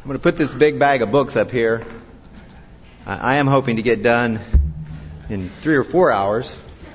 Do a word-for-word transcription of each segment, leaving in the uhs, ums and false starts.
going to put this big bag of books up here. I am hoping to get done in three or four hours.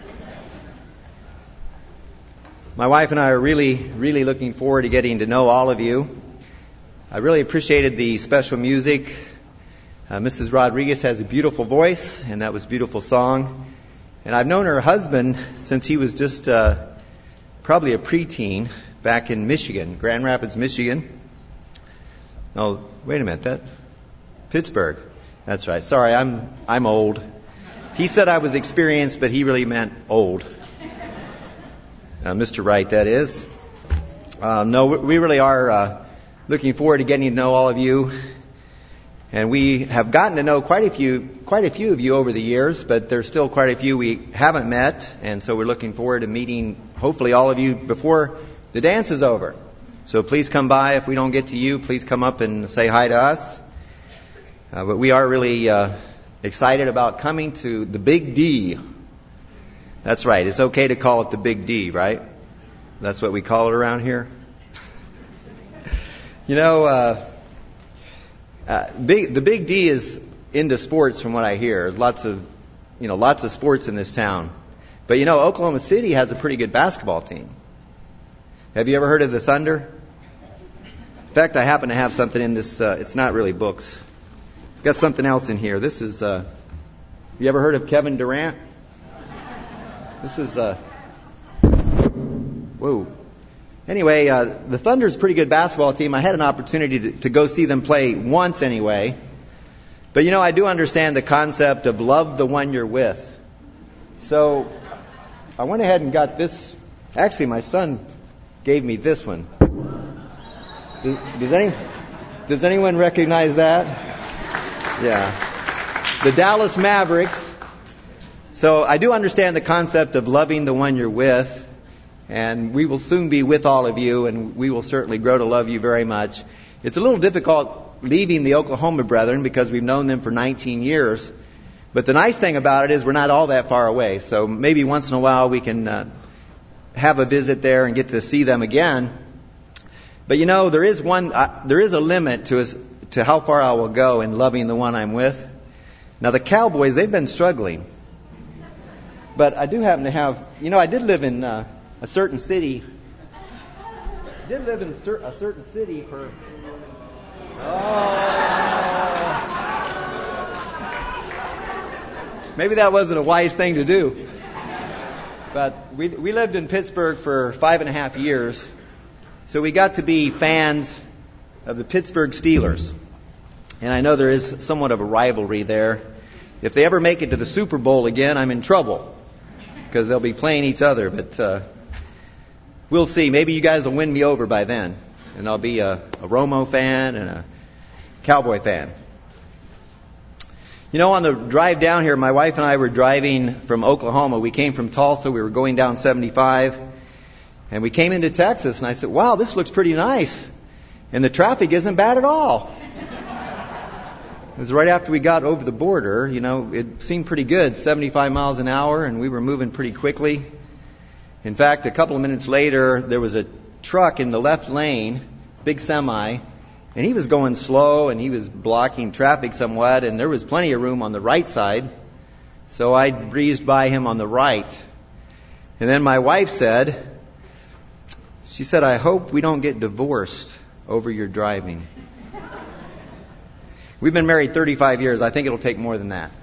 My wife and I are really, really looking forward to getting to know all of you. I really appreciated the special music. Uh, Missus Rodriguez has a beautiful voice, and that was a beautiful song. And I've known her husband since he was just uh, probably a preteen back in Michigan, Grand Rapids, Michigan. No, wait a minute, that Pittsburgh. That's right. Sorry, I'm I'm old. He said I was experienced, but he really meant old. Uh, Mister Wright, that is. Um, no, we really are uh, looking forward to getting to know all of you, and we have gotten to know quite a few, quite a few of you over the years. But there's still quite a few we haven't met, and so we're looking forward to meeting, hopefully, all of you before the dance is over. So please come by. If we don't get to you, please come up and say hi to us. Uh, but we are really uh, excited about coming to the Big D. That's right. It's okay to call it the Big D, right? That's what we call it around here. You know, uh, uh, big, the Big D is into sports, from what I hear. Lots of, you know, lots of sports in this town. But you know, Oklahoma City has a pretty good basketball team. Have you ever heard of the Thunder? In fact, I happen to have something in this. Uh, it's not really books. I've got something else in here. This is. Uh, you ever heard of Kevin Durant? This is. Uh, whoa. Anyway, uh, the Thunder's a pretty good basketball team. I had an opportunity to, to go see them play once anyway. But you know, I do understand the concept of love the one you're with. So I went ahead and got this. Actually, my son gave me this one. Does, does any does anyone recognize that? Yeah. The Dallas Mavericks. So I do understand the concept of loving the one you're with, and we will soon be with all of you, and we will certainly grow to love you very much. It's a little difficult leaving the Oklahoma Brethren because we've known them for nineteen years. But the nice thing about it is we're not all that far away. So maybe once in a while we can uh, have a visit there and get to see them again. But you know, there is one, uh, there is a limit to us, to how far I will go in loving the one I'm with. Now the Cowboys, they've been struggling. But I do happen to have, you know, I did live in uh, a certain city. I did live in cer- a certain city for. Oh. Maybe that wasn't a wise thing to do. But we we lived in Pittsburgh for five and a half years, so we got to be fans of the Pittsburgh Steelers. And I know there is somewhat of a rivalry there. If they ever make it to the Super Bowl again, I'm in trouble because they'll be playing each other. But uh, we'll see. Maybe you guys will win me over by then, and I'll be a, a Romo fan and a Cowboy fan. You know, on the drive down here, my wife and I were driving from Oklahoma. We came from Tulsa. We were going down seventy-five. And we came into Texas. And I said, wow, this looks pretty nice. And the traffic isn't bad at all. It was right after we got over the border. You know, it seemed pretty good, seventy-five miles an hour. And we were moving pretty quickly. In fact, a couple of minutes later, there was a truck in the left lane, big semi. And he was going slow, and he was blocking traffic somewhat, and there was plenty of room on the right side. So I breezed by him on the right. And then my wife said, she said, I hope we don't get divorced over your driving. We've been married thirty-five years. I think it'll take more than that.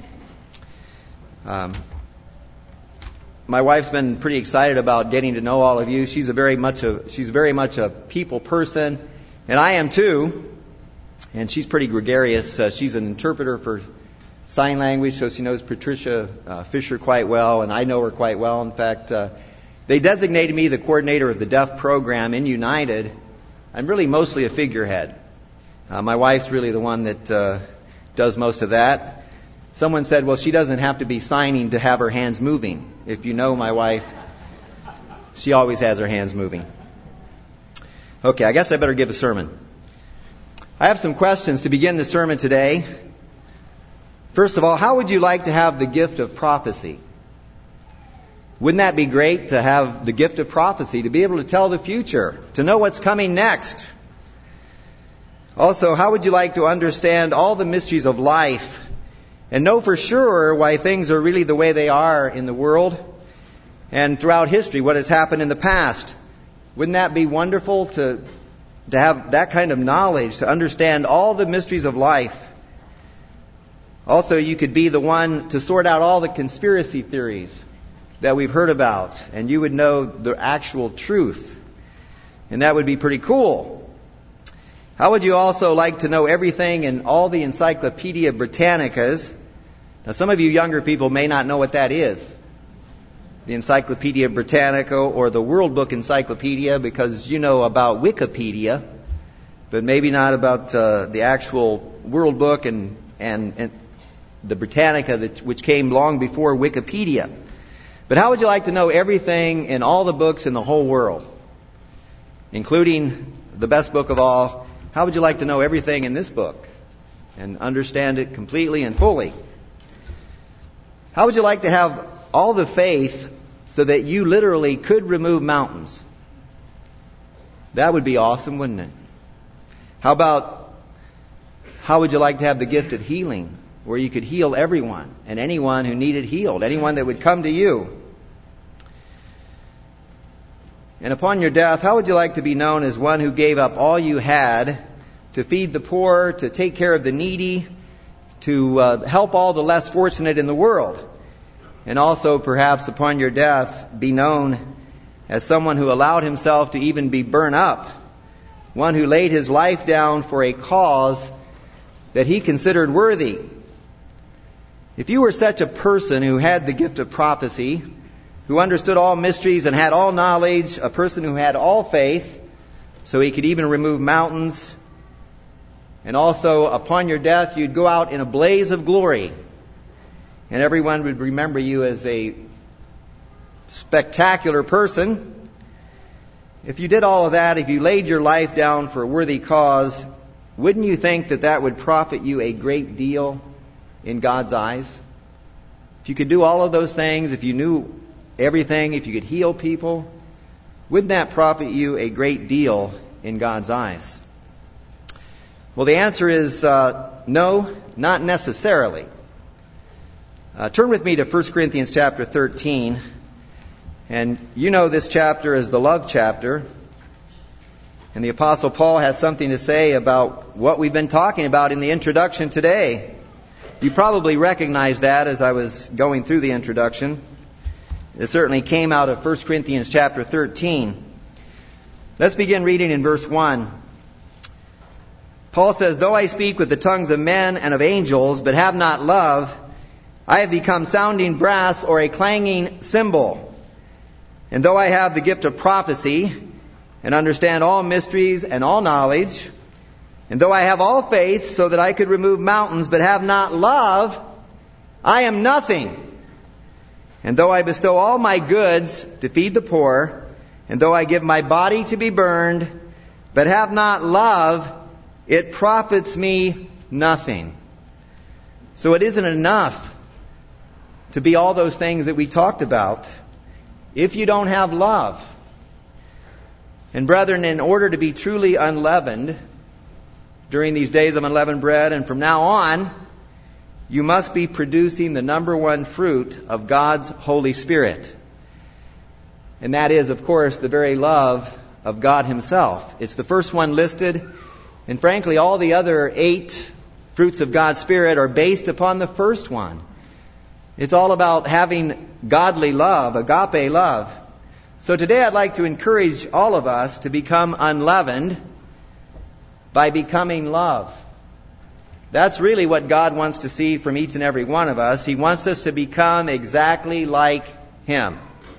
Um, my wife's been pretty excited about getting to know all of you. She's a very much a, she's very much a people person. And I am too, and she's pretty gregarious. Uh, she's an interpreter for sign language, so she knows Patricia uh, Fisher quite well, and I know her quite well. In fact, uh, they designated me the coordinator of the deaf program in United. I'm really mostly a figurehead. Uh, my wife's really the one that uh, does most of that. Someone said, well, she doesn't have to be signing to have her hands moving. If you know my wife, she always has her hands moving. Okay, I guess I better give a sermon. I have some questions to begin the sermon today. First of all, how would you like to have the gift of prophecy? Wouldn't that be great to have the gift of prophecy, to be able to tell the future, to know what's coming next? Also, how would you like to understand all the mysteries of life and know for sure why things are really the way they are in the world and throughout history, what has happened in the past? Wouldn't that be wonderful to, to have that kind of knowledge, to understand all the mysteries of life? Also, you could be the one to sort out all the conspiracy theories that we've heard about, and you would know the actual truth. And that would be pretty cool. How would you also like to know everything in all the Encyclopedia Britannicas? Now, some of you younger people may not know what that is. The Encyclopedia Britannica or the World Book Encyclopedia, because you know about Wikipedia, but maybe not about uh, the actual World Book and, and, and the Britannica, that, which came long before Wikipedia. But how would you like to know everything in all the books in the whole world, including the best book of all? How would you like to know everything in this book and understand it completely and fully? How would you like to have all the faith so that you literally could remove mountains? That would be awesome, wouldn't it? How about, how would you like to have the gift of healing, where you could heal everyone and anyone who needed healed, anyone that would come to you? And upon your death, how would you like to be known as one who gave up all you had to feed the poor, to take care of the needy, to uh, help all the less fortunate in the world? And also, perhaps upon your death, be known as someone who allowed himself to even be burned up, one who laid his life down for a cause that he considered worthy. If you were such a person who had the gift of prophecy, who understood all mysteries and had all knowledge, a person who had all faith, so he could even remove mountains, and also upon your death you'd go out in a blaze of glory, and everyone would remember you as a spectacular person. If you did all of that, if you laid your life down for a worthy cause, wouldn't you think that that would profit you a great deal in God's eyes? If you could do all of those things, if you knew everything, if you could heal people, wouldn't that profit you a great deal in God's eyes? Well, the answer is uh, no, not necessarily. Uh, turn with me to First Corinthians chapter thirteen. And you know this chapter is the love chapter. And the Apostle Paul has something to say about what we've been talking about in the introduction today. You probably recognize that as I was going through the introduction. It certainly came out of First Corinthians chapter thirteen. Let's begin reading in verse one. Paul says, "Though I speak with the tongues of men and of angels, but have not love, I have become sounding brass or a clanging cymbal. And though I have the gift of prophecy, and understand all mysteries and all knowledge, and though I have all faith so that I could remove mountains, but have not love, I am nothing. And though I bestow all my goods to feed the poor, and though I give my body to be burned, but have not love, it profits me nothing." So it isn't enough to be all those things that we talked about if you don't have love. And brethren, in order to be truly unleavened during these days of unleavened bread and from now on, you must be producing the number one fruit of God's Holy Spirit. And that is, of course, the very love of God Himself. It's the first one listed. And frankly, all the other eight fruits of God's Spirit are based upon the first one. It's all about having godly love, agape love. So today I'd like to encourage all of us to become unleavened by becoming love. That's really what God wants to see from each and every one of us. He wants us to become exactly like Him.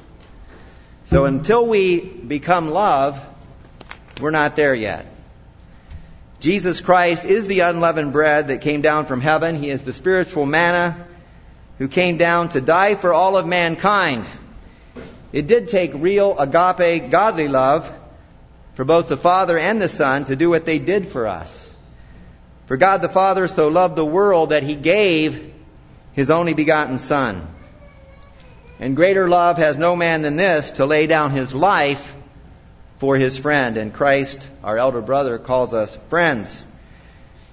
So until we become love, we're not there yet. Jesus Christ is the unleavened bread that came down from heaven. He is the spiritual manna who came down to die for all of mankind. It did take real agape, godly love for both the Father and the Son to do what they did for us. For God the Father so loved the world that He gave His only begotten Son. And greater love has no man than this, to lay down his life for his friend. And Christ, our elder brother, calls us friends.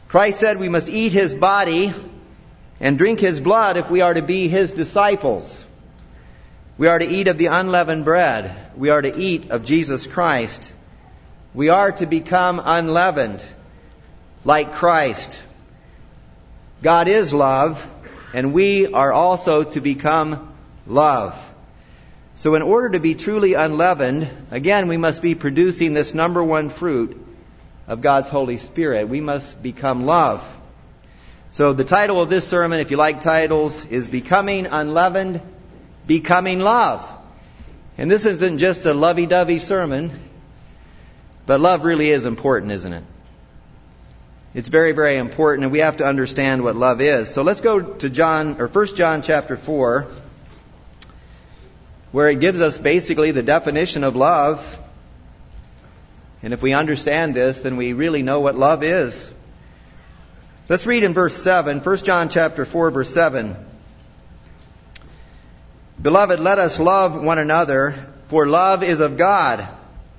Christ said we must eat His body and drink His blood if we are to be His disciples. We are to eat of the unleavened bread. We are to eat of Jesus Christ. We are to become unleavened like Christ. God is love, and we are also to become love. So in order to be truly unleavened, again, we must be producing this number one fruit of God's Holy Spirit. We must become love. So the title of this sermon, if you like titles, is Becoming Unleavened, Becoming Love. And this isn't just a lovey-dovey sermon, but love really is important, isn't it? It's very, very important, and we have to understand what love is. So let's go to John, or First John chapter four, where it gives us basically the definition of love. And if we understand this, then we really know what love is. Let's read in verse seven, First John chapter four, verse seven. Beloved, let us love one another, for love is of God.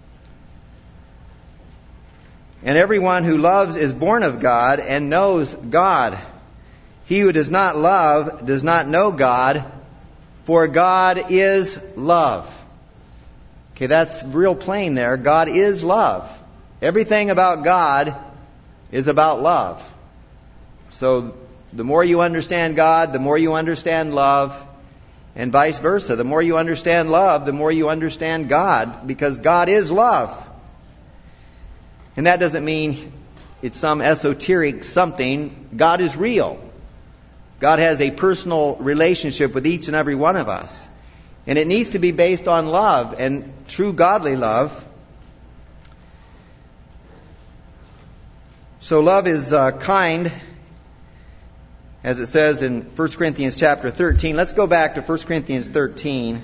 And everyone who loves is born of God and knows God. He who does not love does not know God, for God is love. Okay, that's real plain there. God is love. Everything about God is about love. So the more you understand God, the more you understand love, and vice versa. The more you understand love, the more you understand God, because God is love. And that doesn't mean it's some esoteric something. God is real. God has a personal relationship with each and every one of us. And it needs to be based on love and true godly love. So love is uh, kind, as it says in First Corinthians chapter thirteen. Let's go back to First Corinthians thirteen.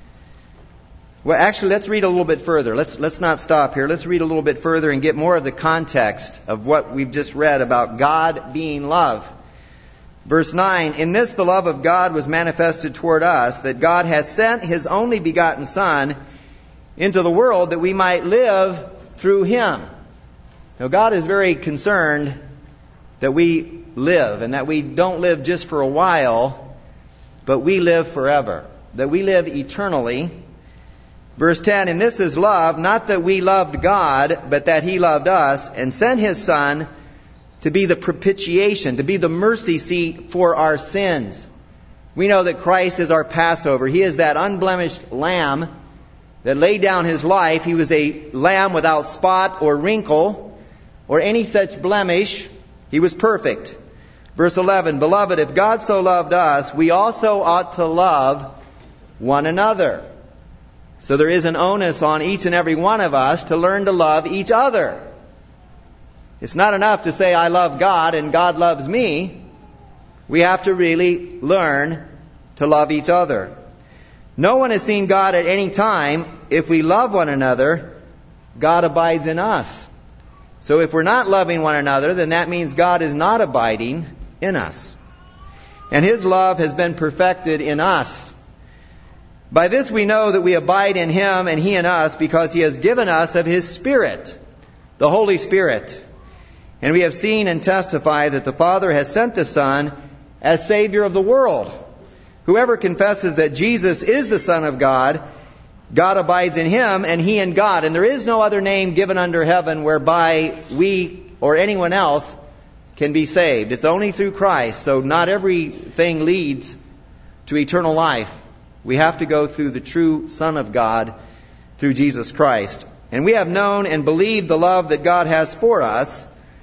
Well, actually, let's read a little bit further. Let's let's not stop here. Let's read a little bit further and get more of the context of what we've just read about God being love. Verse nine, in this the love of God was manifested toward us, that God has sent His only begotten Son into the world that we might live through Him. Now, God is very concerned that we live, and that we don't live just for a while, but we live forever, that we live eternally. Verse ten, and this is love, not that we loved God, but that He loved us and sent His Son to be the propitiation, to be the mercy seat for our sins. We know that Christ is our Passover. He is that unblemished lamb that laid down His life. He was a lamb without spot or wrinkle or any such blemish. He was perfect. Verse eleven, beloved, if God so loved us, we also ought to love one another. So there is an onus on each and every one of us to learn to love each other. It's not enough to say, I love God and God loves me. We have to really learn to love each other. No one has seen God at any time. If we love one another, God abides in us. So if we're not loving one another, then that means God is not abiding in us. And His love has been perfected in us. By this we know that we abide in Him and He in us, because He has given us of His Spirit, the Holy Spirit. And we have seen and testify that the Father has sent the Son as Savior of the world. Whoever confesses that Jesus is the Son of God, God abides in Him and He in God. And there is no other name given under heaven whereby we or anyone else can be saved. It's only through Christ. So not everything leads to eternal life. We have to go through the true Son of God, through Jesus Christ. And we have known and believed the love that God has for us.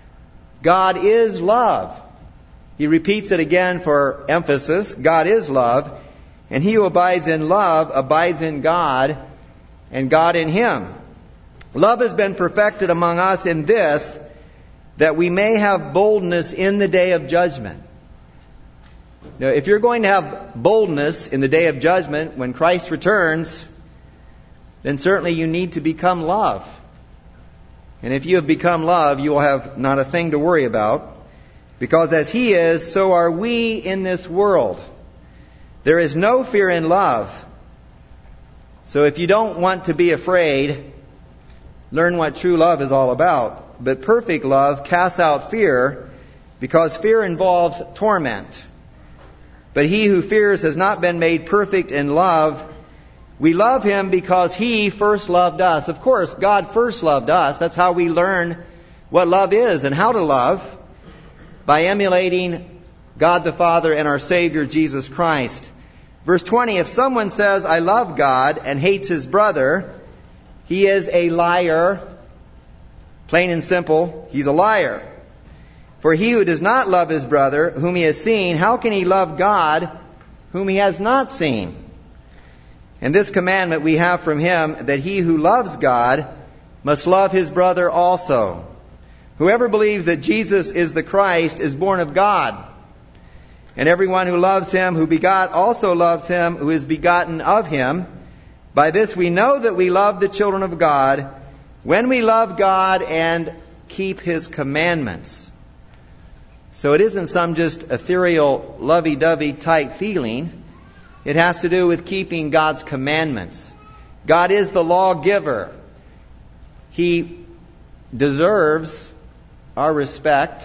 God is love. He repeats it again for emphasis. God is love. And he who abides in love abides in God, and God in him. Love has been perfected among us in this, that we may have boldness in the day of judgment. Now, if you're going to have boldness in the day of judgment, when Christ returns, then certainly you need to become love. And if you have become love, you will have not a thing to worry about. Because as He is, so are we in this world. There is no fear in love. So if you don't want to be afraid, learn what true love is all about. But perfect love casts out fear, because fear involves torment. But he who fears has not been made perfect in love. We love him because he first loved us. Of course, God first loved us. That's how we learn what love is and how to love, by emulating God the Father and our Savior Jesus Christ. Verse twenty, if someone says, I love God, and hates his brother, he is a liar. Plain and simple, he's a liar. For he who does not love his brother, whom he has seen, how can he love God, whom he has not seen? And this commandment we have from him, that he who loves God must love his brother also. Whoever believes that Jesus is the Christ is born of God. And everyone who loves him who begot also loves him who is begotten of him. By this we know that we love the children of God, when we love God and keep his commandments. So it isn't some just ethereal, lovey-dovey type feeling. It has to do with keeping God's commandments. God is the lawgiver. He deserves our respect.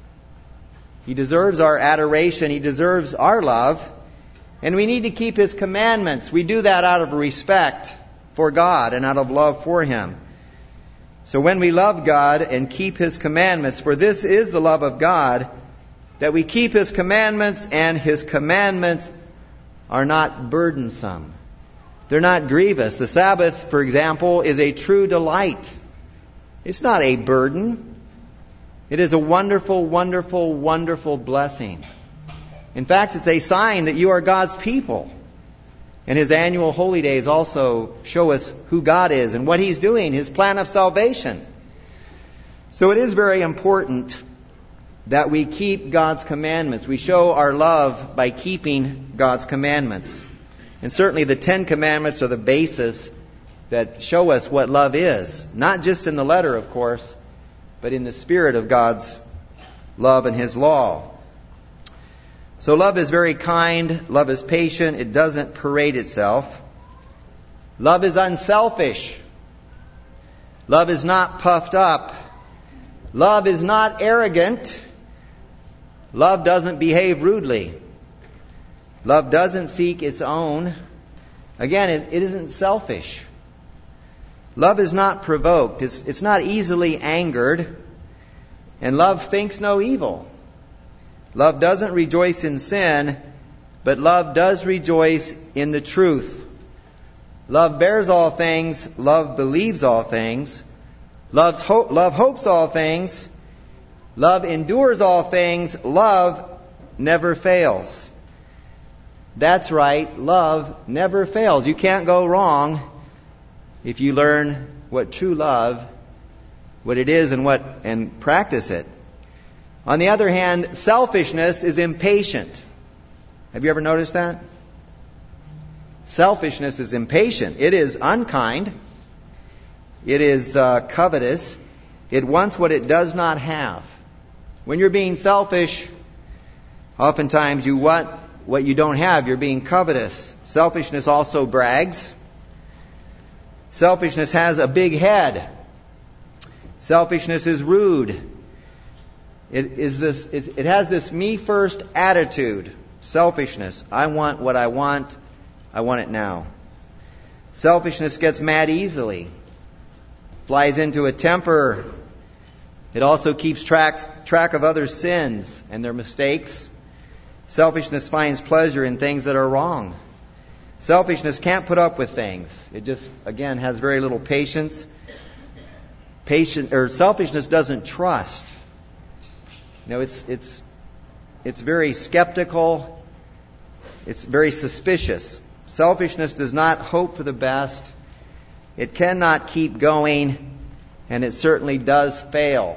He deserves our adoration. He deserves our love. And we need to keep his commandments. We do that out of respect for God and out of love for him. So when we love God and keep his commandments, for this is the love of God, that we keep his commandments, and his commandments are not burdensome. They're not grievous. The Sabbath, for example, is a true delight. It's not a burden. It is a wonderful, wonderful, wonderful blessing. In fact, it's a sign that you are God's people. And his annual holy days also show us who God is and what he's doing, his plan of salvation. So it is very important that we keep God's commandments. We show our love by keeping God's commandments. And certainly the Ten Commandments are the basis that show us what love is. Not just in the letter, of course, but in the spirit of God's love and his law. So love is very kind. Love is patient. It doesn't parade itself. Love is unselfish. Love is not puffed up. Love is not arrogant. Love doesn't behave rudely. Love doesn't seek its own. Again, it, it isn't selfish. Love is not provoked. It's, it's not easily angered. And love thinks no evil. Love doesn't rejoice in sin, but love does rejoice in the truth. Love bears all things. Love believes all things. Love's ho- love hopes all things. Love endures all things. Love never fails. That's right. Love never fails. You can't go wrong if you learn what true love, what it is, and what and practice it. On the other hand, selfishness is impatient. Have you ever noticed that? Selfishness is impatient. It is unkind. It is uh, covetous. It wants what it does not have. When you're being selfish, oftentimes you want what you don't have. You're being covetous. Selfishness also brags. Selfishness has a big head. Selfishness is rude. It is this. It has this me first attitude. Selfishness. I want what I want. I want it now. Selfishness gets mad easily. Flies into a temper. It also keeps track, track of others' sins and their mistakes. Selfishness finds pleasure in things that are wrong. Selfishness can't put up with things. It just, again, has very little patience. Patient or selfishness doesn't trust. You know, it's it's it's very skeptical. It's very suspicious. Selfishness does not hope for the best. It cannot keep going, and it certainly does fail.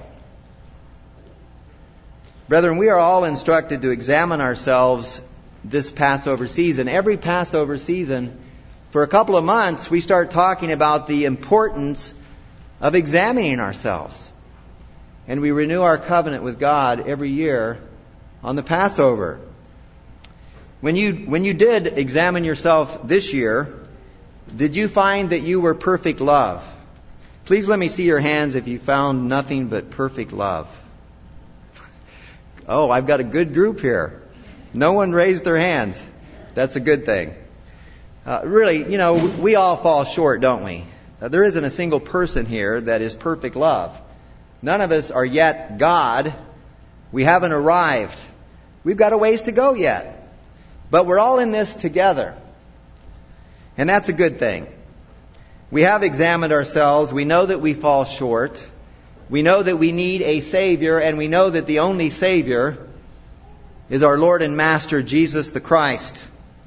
Brethren, we are all instructed to examine ourselves this Passover season. Every Passover season, for a couple of months, we start talking about the importance of examining ourselves. And we renew our covenant with God every year on the Passover. When you when you did examine yourself this year, did you find that you were perfect love? Please let me see your hands if you found nothing but perfect love. Oh, I've got a good group here. No one raised their hands. That's a good thing. Uh, really, you know, we all fall short, don't we? Uh, there isn't a single person here that is perfect love. None of us are yet God. We haven't arrived. We've got a ways to go yet. But we're all in this together. And that's a good thing. We have examined ourselves. We know that we fall short. We know that we need a Savior, and we know that the only Savior is our Lord and Master, Jesus the Christ.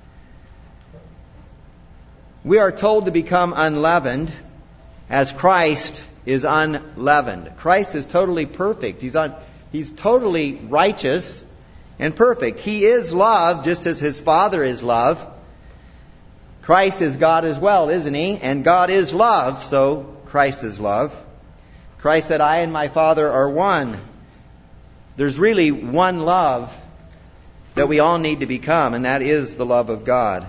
We are told to become unleavened as Christ is unleavened. Christ is totally perfect. He's, un, he's totally righteous and perfect. He is love, just as His Father is love. Christ is God as well, isn't He? And God is love, so Christ is love. Christ said, I and my Father are one. There's really one love that we all need to become, and that is the love of God.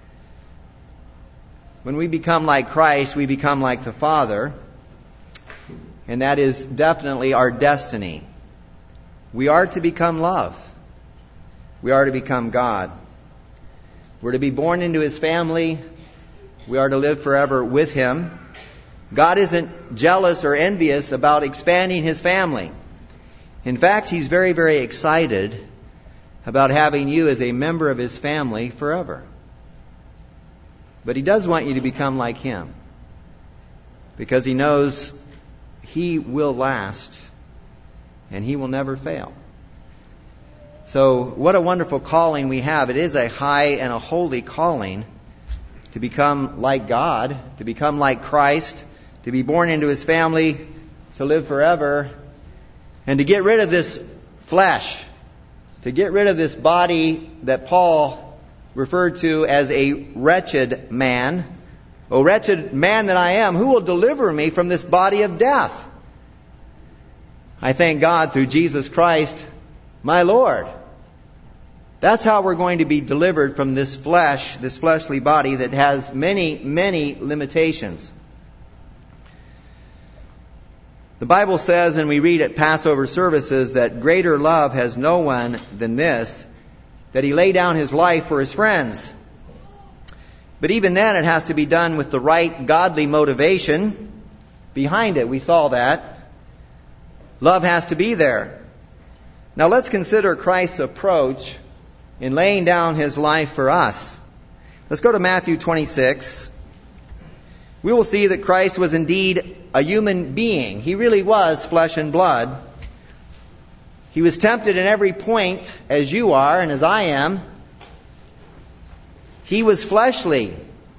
When we become like Christ, we become like the Father, and that is definitely our destiny. We are to become love. We are to become God. We're to be born into His family. We are to live forever with Him. God isn't jealous or envious about expanding His family. In fact, He's very, very excited about having you as a member of His family forever. But He does want you to become like Him, because He knows He will last and He will never fail. So what a wonderful calling we have. It is a high and a holy calling to become like God, to become like Christ, to be born into His family, to live forever, and to get rid of this flesh, to get rid of this body that Paul referred to as a wretched man. O wretched man that I am, who will deliver me from this body of death? I thank God through Jesus Christ, my Lord. That's how we're going to be delivered from this flesh, this fleshly body that has many, many limitations. The Bible says, and we read at Passover services, that greater love has no one than this, that He laid down His life for His friends. But even then, it has to be done with the right godly motivation behind it. We saw that. Love has to be there. Now let's consider Christ's approach in laying down His life for us. Let's go to Matthew twenty-six. We will see that Christ was indeed a human being. He really was flesh and blood. He was tempted in every point as you are and as I am. He was fleshly.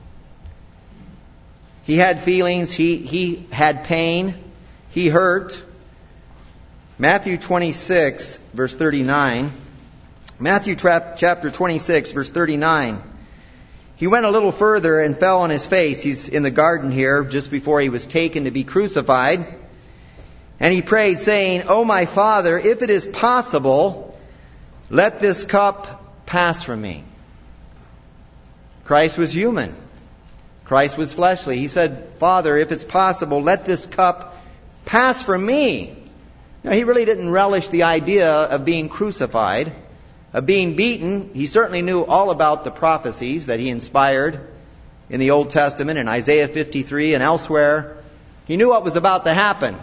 He had feelings. He, he had pain. He hurt. Matthew twenty-six, verse thirty-nine. Matthew chapter twenty-six, verse thirty-nine. He went a little further and fell on His face. He's in the garden here just before He was taken to be crucified. And He prayed, saying, O my Father, if it is possible, let this cup pass from me. Christ was human. Christ was fleshly. He said, Father, if it's possible, let this cup pass from me. Now, He really didn't relish the idea of being crucified, of being beaten. He certainly knew all about the prophecies that He inspired in the Old Testament, in Isaiah fifty-three and elsewhere. He knew what was about to happen.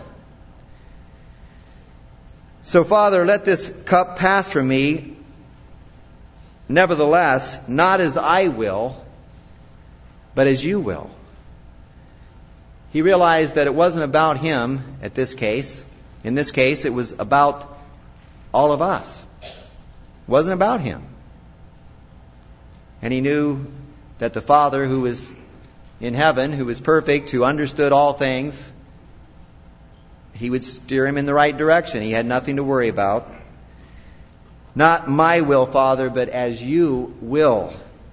So, Father, let this cup pass from me. Nevertheless, not as I will, but as You will. He realized that it wasn't about Him at this case. In this case, it was about all of us. It wasn't about Him. And He knew that the Father who was in heaven, who was perfect, who understood all things, He would steer him in the right direction. He had nothing to worry about. Not my will, Father, but as You will.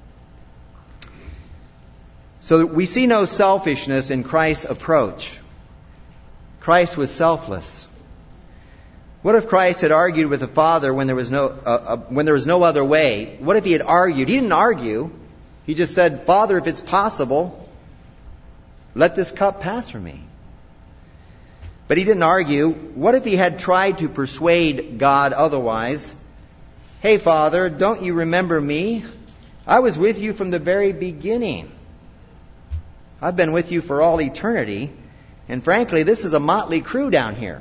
So we see no selfishness in Christ's approach. Christ was selfless. What if Christ had argued with the Father when there was no uh, uh, when there was no other way? What if He had argued? He didn't argue. He just said, Father, if it's possible, let this cup pass from me. But he didn't argue. What if he had tried to persuade God otherwise? Hey, Father, don't you remember me? I was with you from the very beginning. I've been with you for all eternity. And frankly, this is a motley crew down here.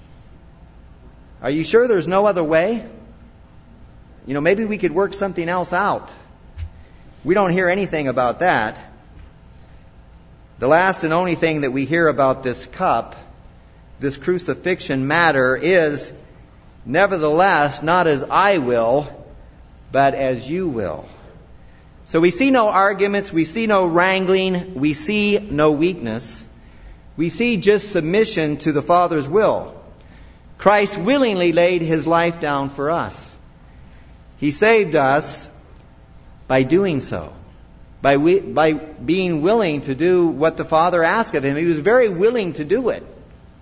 Are you sure there's no other way? You know, maybe we could work something else out. We don't hear anything about that. The last and only thing that we hear about this cup, this crucifixion matter, is, nevertheless, not as I will, but as you will. So we see no arguments, we see no wrangling, we see no weakness. We see just submission to the Father's will. Christ willingly laid his life down for us. He saved us by doing so. By, we, by being willing to do what the Father asked of him. He was very willing to do it.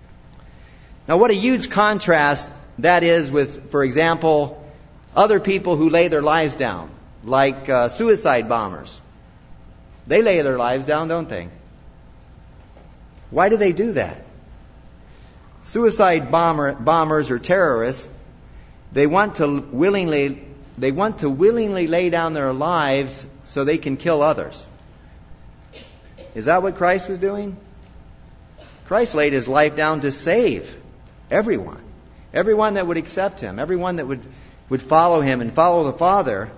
Now what a huge contrast that is with, for example, other people who lay their lives down, like uh, suicide bombers. They lay their lives down, don't they? Why do they do that? Suicide bomber, bombers or terrorists, they want to willingly they want to willingly lay down their lives so they can kill others. Is that what Christ was doing? Christ laid his life down to save everyone. Everyone that would accept him. Everyone that would, would follow him and follow the Father.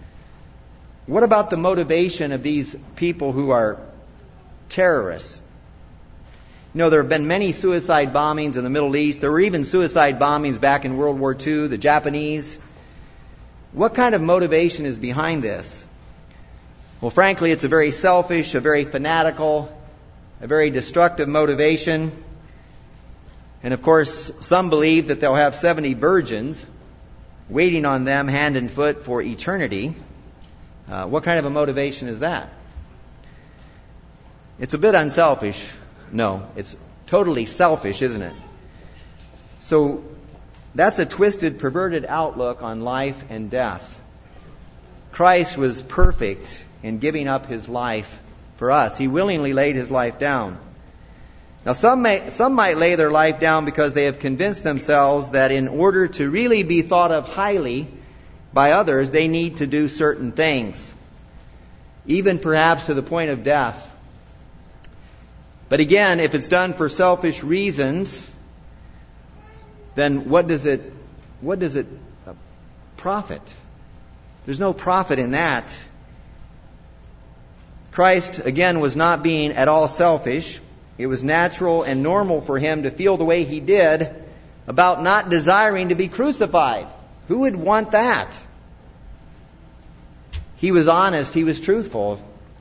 What about the motivation of these people who are terrorists? You know, there have been many suicide bombings in the Middle East. There were even suicide bombings back in World War Two, the Japanese. What kind of motivation is behind this? Well, frankly, it's a very selfish, a very fanatical, a very destructive motivation. And of course, some believe that they'll have seventy virgins waiting on them hand and foot for eternity. Uh, what kind of a motivation is that? It's a bit unselfish. No, it's totally selfish, isn't it? So that's a twisted, perverted outlook on life and death. Christ was perfect in giving up his life for us. He willingly laid his life down. Now some may, some might lay their life down because they have convinced themselves that in order to really be thought of highly by others, they need to do certain things, even perhaps to the point of death. But again, if it's done for selfish reasons, then what does it what does it profit? There's no profit in that. Christ, again, was not being at all selfish. It was natural and normal for him to feel the way he did about not desiring to be crucified. Who would want that? He was honest. He was truthful.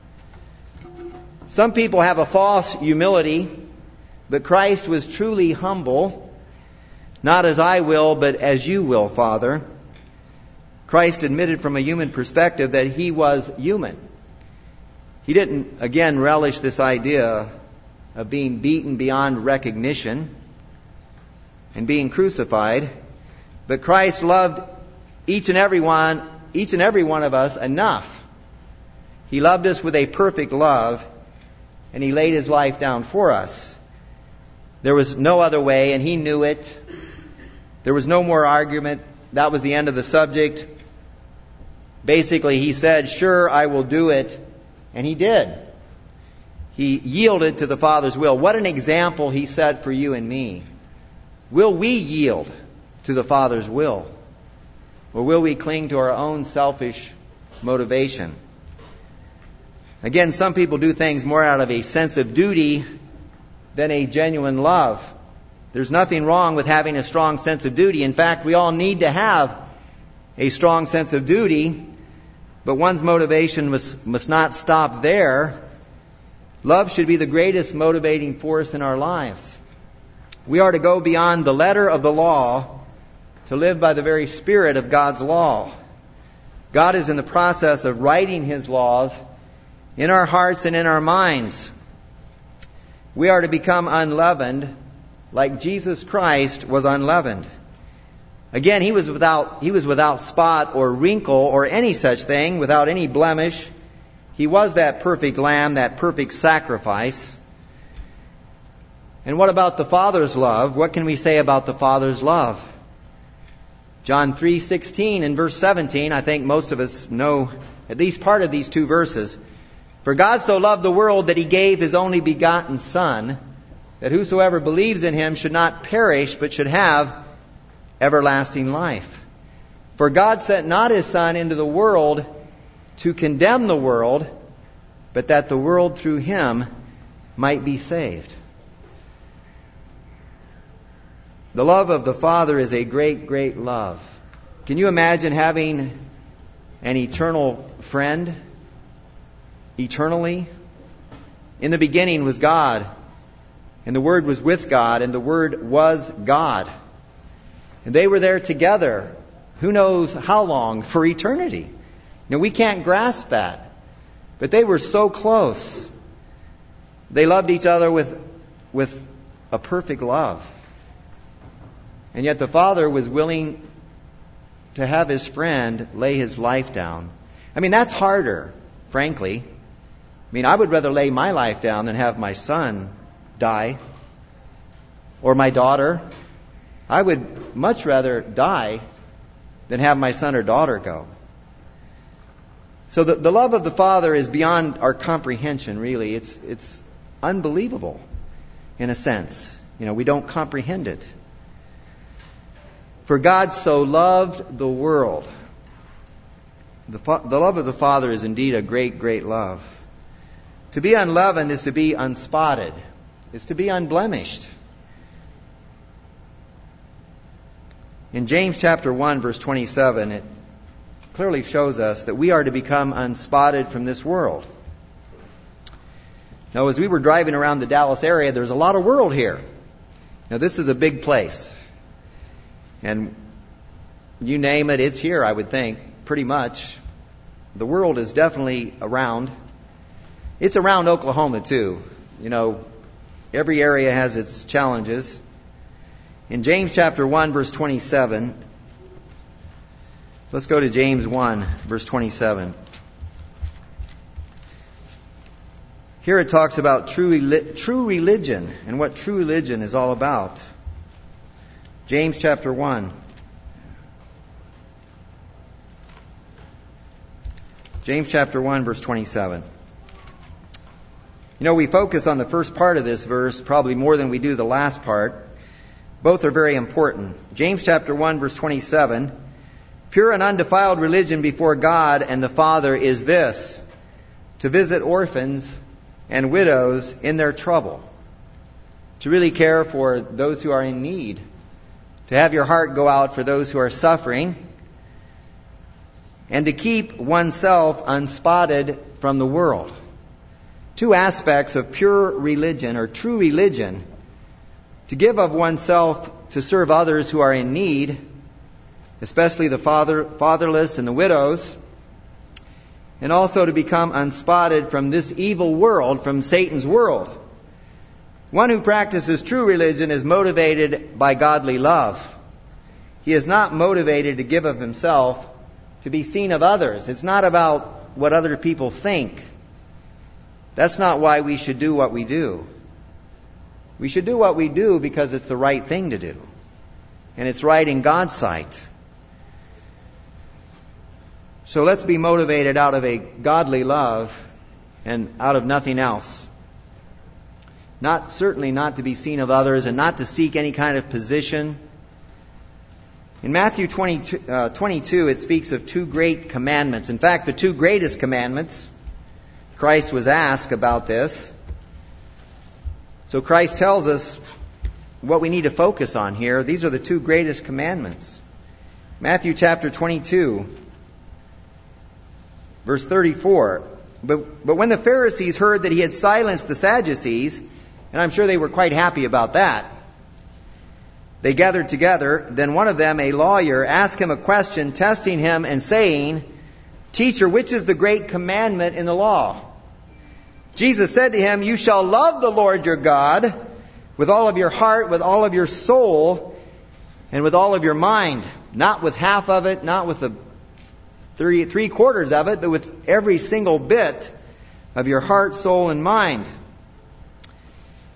Some people have a false humility, but Christ was truly humble. Not as I will, but as you will, Father. Christ admitted from a human perspective that he was human. He didn't, again, relish this idea of being beaten beyond recognition and being crucified. But Christ loved each and every one, each and every one of us enough. He loved us with a perfect love, and he laid his life down for us. There was no other way, and he knew it. There was no more argument. That was the end of the subject. Basically, he said, "Sure, I will do it." And he did. He yielded to the Father's will. What an example he set for you and me. Will we yield to the Father's will? Or will we cling to our own selfish motivation? Again, some people do things more out of a sense of duty than a genuine love. There's nothing wrong with having a strong sense of duty. In fact, we all need to have a strong sense of duty, but one's motivation must, must not stop there. Love should be the greatest motivating force in our lives. We are to go beyond the letter of the law to live by the very spirit of God's law. God is in the process of writing his laws in our hearts and in our minds. We are to become unleavened like Jesus Christ was unleavened. Again, he was without he was without spot or wrinkle or any such thing, without any blemish. He was that perfect lamb, that perfect sacrifice. And what about the Father's love? What can we say about the Father's love? John three sixteen and verse seventeen, I think most of us know at least part of these two verses. For God so loved the world that He gave His only begotten Son, that whosoever believes in Him should not perish, but should have everlasting life. For God sent not His Son into the world to condemn the world, but that the world through Him might be saved. The love of the Father is a great, great love. Can you imagine having an eternal friend eternally? In the beginning was God, and the Word was with God, and the Word was God. And they were there together, who knows how long, for eternity. Now, we can't grasp that, but they were so close. They loved each other with, with a perfect love. And yet the Father was willing to have His friend lay His life down. I mean, that's harder, frankly. I mean, I would rather lay my life down than have my son die. Or my daughter. I would much rather die than have my son or daughter go. So the, the love of the Father is beyond our comprehension, really. It's, it's unbelievable, in a sense. You know, we don't comprehend it. For God so loved the world. The, the love of the Father is indeed a great, great love. To be unleavened is to be unspotted. It's to be unblemished. In James chapter one, verse twenty-seven, it clearly shows us that we are to become unspotted from this world. Now, as we were driving around the Dallas area, there's a lot of world here. Now, this is a big place. And you name it, it's here, I would think, pretty much. The world is definitely around. It's around Oklahoma, too. You know, every area has its challenges. In James chapter one, verse twenty-seven, let's go to James one, verse twenty-seven. Here it talks about true, true religion and what true religion is all about. James chapter one. James chapter one, verse twenty-seven. You know, we focus on the first part of this verse probably more than we do the last part. Both are very important. James chapter one, verse twenty-seven. Pure and undefiled religion before God and the Father is this: to visit orphans and widows in their trouble. To really care for those who are in need. To have your heart go out for those who are suffering. And to keep oneself unspotted from the world. Two aspects of pure religion or true religion. To give of oneself to serve others who are in need, especially the father, fatherless and the widows. And also to become unspotted from this evil world, from Satan's world. One who practices true religion is motivated by godly love. He is not motivated to give of himself to be seen of others. It's not about what other people think. That's not why we should do what we do. We should do what we do because it's the right thing to do. And it's right in God's sight. So let's be motivated out of a godly love and out of nothing else. Not certainly not to be seen of others and not to seek any kind of position. In Matthew twenty-two, uh, twenty-two, it speaks of two great commandments. In fact, the two greatest commandments. Christ was asked about this. So Christ tells us what we need to focus on here. These are the two greatest commandments. Matthew chapter twenty-two, verse thirty-four. But, but when the Pharisees heard that he had silenced the Sadducees, and I'm sure they were quite happy about that, they gathered together. Then one of them, a lawyer, asked him a question, testing him and saying, "Teacher, which is the great commandment in the law?" Jesus said to him, "You shall love the Lord your God with all of your heart, with all of your soul, and with all of your mind." Not with half of it, not with the three, three quarters of it, but with every single bit of your heart, soul, and mind.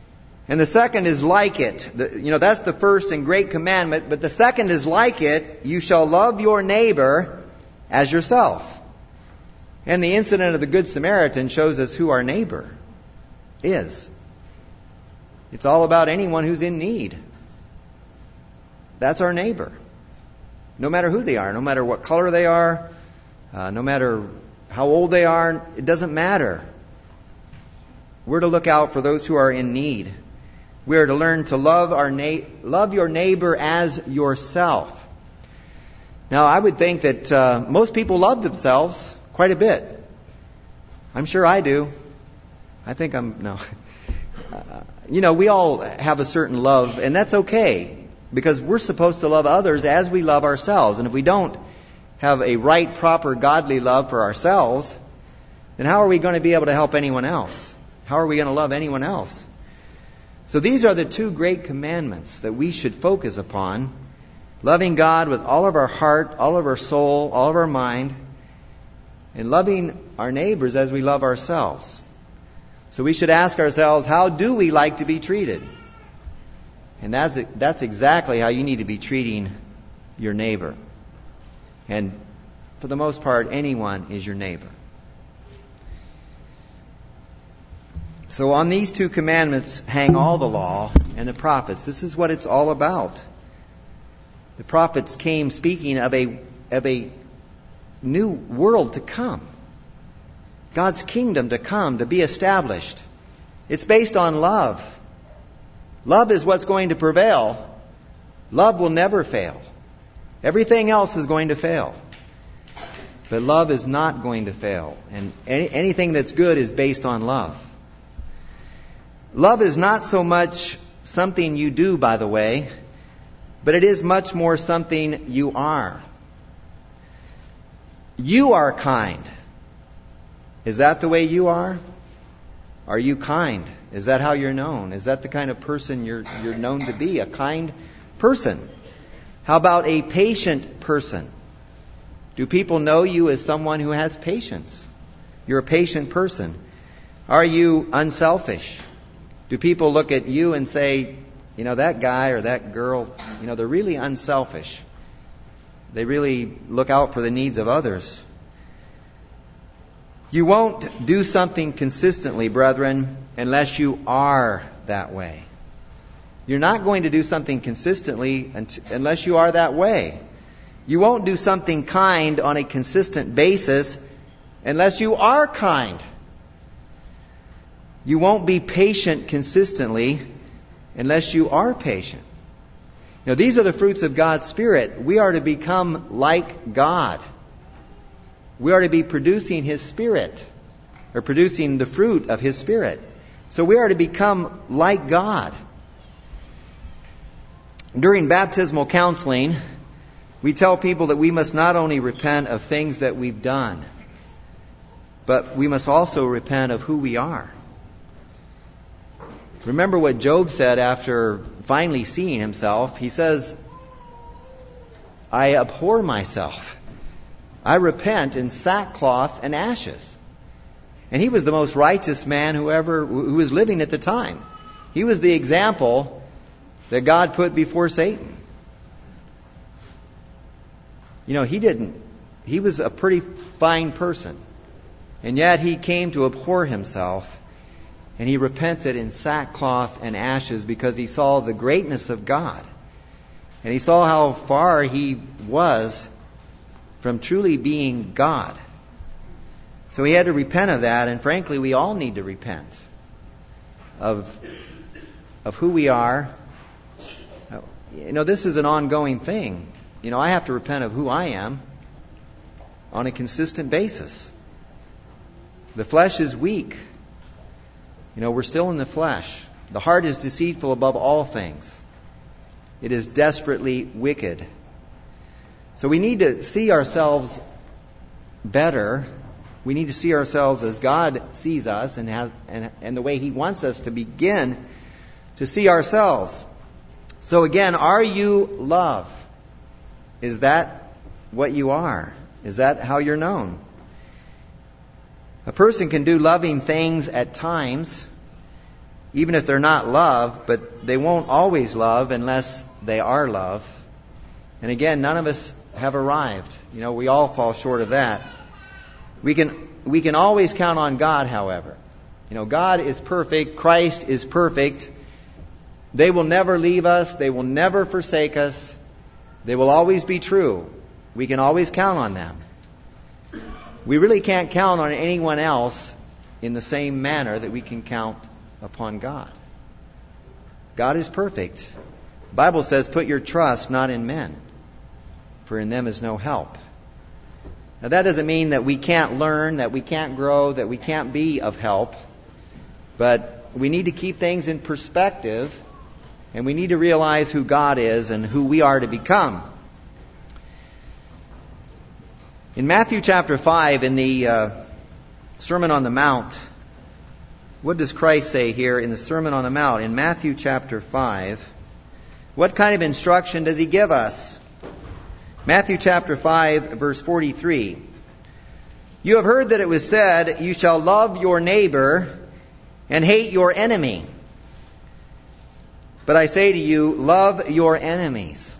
And the second is like it. The, you know, that's the first and great commandment. But the second is like it. You shall love your neighbor as yourself. And the incident of the Good Samaritan shows us who our neighbor is. It's all about anyone who's in need. That's our neighbor. No matter who they are, no matter what color they are, uh, no matter how old they are, it doesn't matter. We're to look out for those who are in need. We are to learn to love our na- love your neighbor as yourself. Now, I would think that uh, most people love themselves quite a bit. I'm sure I do. I think I'm, no. Uh, you know, we all have a certain love, and that's okay, because we're supposed to love others as we love ourselves. And if we don't have a right, proper, godly love for ourselves, then how are we going to be able to help anyone else? How are we going to love anyone else? So these are the two great commandments that we should focus upon. Loving God with all of our heart, all of our soul, all of our mind, and loving our neighbors as we love ourselves. So we should ask ourselves, how do we like to be treated? And that's that's exactly how you need to be treating your neighbor. And for the most part, anyone is your neighbor. So on these two commandments hang all the law and the prophets. This is what it's all about. The prophets came speaking of a of a new world to come. God's kingdom to come, to be established. It's based on love. Love is what's going to prevail. Love will never fail. Everything else is going to fail. But love is not going to fail. And any, anything that's good is based on love. Love is not so much something you do, by the way, but it is much more something you are. You are kind. Is that the way you are? Are you kind? Is that how you're known? Is that the kind of person you're you're known to be? A kind person. How about a patient person? Do people know you as someone who has patience? You're a patient person. Are you unselfish? Do people look at you and say, you know, that guy or that girl, you know, they're really unselfish. They really look out for the needs of others. You won't do something consistently, brethren, unless you are that way. You're not going to do something consistently unless you are that way. You won't do something kind on a consistent basis unless you are kind. You won't be patient consistently unless you are patient. Now, these are the fruits of God's Spirit. We are to become like God. We are to be producing His Spirit, or producing the fruit of His Spirit. So we are to become like God. During baptismal counseling, we tell people that we must not only repent of things that we've done, but we must also repent of who we are. Remember what Job said after finally seeing himself. He says, I abhor myself. I repent in sackcloth and ashes. And he was the most righteous man who ever who was living at the time. He was the example that God put before Satan. You know, he didn't. He was a pretty fine person. And yet he came to abhor himself. And he repented in sackcloth and ashes because he saw the greatness of God. And he saw how far he was from truly being God. So he had to repent of that, and frankly, we all need to repent of, of who we are. You know, this is an ongoing thing. You know, I have to repent of who I am on a consistent basis. The flesh is weak. You know, we're still in the flesh. The heart is deceitful above all things. It is desperately wicked. So we need to see ourselves better. We need to see ourselves as God sees us and, has, and, and the way He wants us to begin to see ourselves. So again, are you love? Is that what you are? Is that how you're known? A person can do loving things at times, even if they're not love, but they won't always love unless they are love. And again, none of us have arrived. You know, we all fall short of that. We can we can always count on God, however. You know, God is perfect. Christ is perfect. They will never leave us. They will never forsake us. They will always be true. We can always count on them. We really can't count on anyone else in the same manner that we can count upon God. God is perfect. The Bible says, put your trust not in men, for in them is no help. Now that doesn't mean that we can't learn, that we can't grow, that we can't be of help. But we need to keep things in perspective, and we need to realize who God is and who we are to become. In Matthew chapter five, in the uh, Sermon on the Mount, what does Christ say here in the Sermon on the Mount? In Matthew chapter five, what kind of instruction does He give us? Matthew chapter five, verse forty-three. You have heard that it was said, you shall love your neighbor and hate your enemy. But I say to you, love your enemies.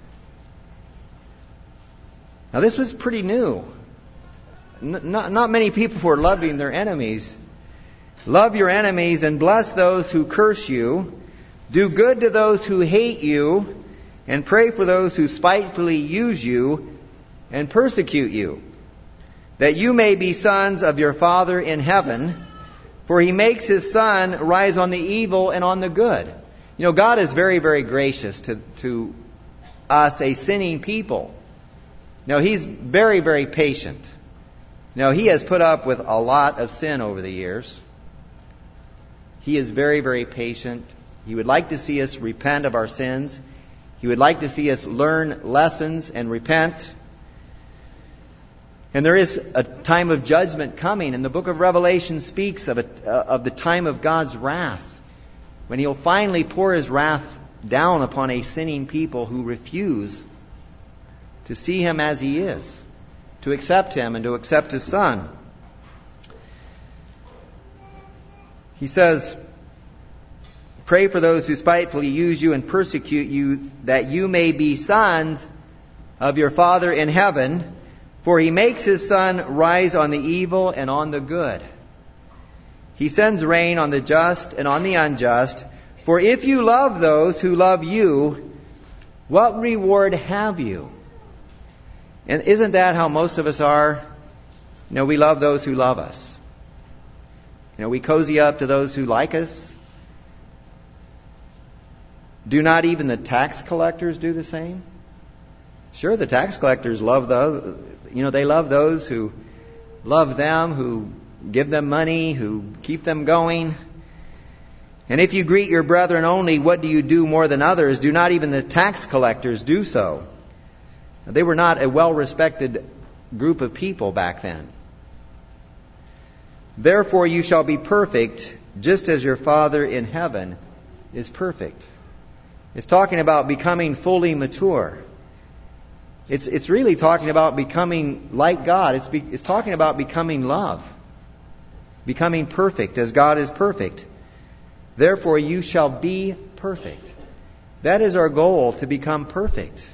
Now this was pretty new. Not, not many people were loving their enemies. Love your enemies and bless those who curse you. Do good to those who hate you. And pray for those who spitefully use you and persecute you, that you may be sons of your Father in heaven, for He makes His sun rise on the evil and on the good. You know, God is very, very gracious to, to us, a sinning people. Now, He's very, very patient. Now, He has put up with a lot of sin over the years. He is very, very patient. He would like to see us repent of our sins. He would like to see us learn lessons and repent. And there is a time of judgment coming, and the book of Revelation speaks of, it, uh, of the time of God's wrath, when He'll finally pour His wrath down upon a sinning people who refuse to see Him as He is, to accept Him and to accept His Son. He says, pray for those who spitefully use you and persecute you, that you may be sons of your Father in heaven, for He makes His sun rise on the evil and on the good. He sends rain on the just and on the unjust. For if you love those who love you, what reward have you? And isn't that how most of us are? You know, we love those who love us. You know, we cozy up to those who like us. Do not even the tax collectors do the same? Sure, the tax collectors love those, you know, they love those who love them, who give them money, who keep them going. And if you greet your brethren only, what do you do more than others? Do not even the tax collectors do so? They were not a well-respected group of people back then. Therefore you shall be perfect, just as your Father in heaven is perfect. It's talking about becoming fully mature. It's it's really talking about becoming like God. It's, be, it's talking about becoming love. Becoming perfect as God is perfect. Therefore you shall be perfect. That is our goal, to become perfect.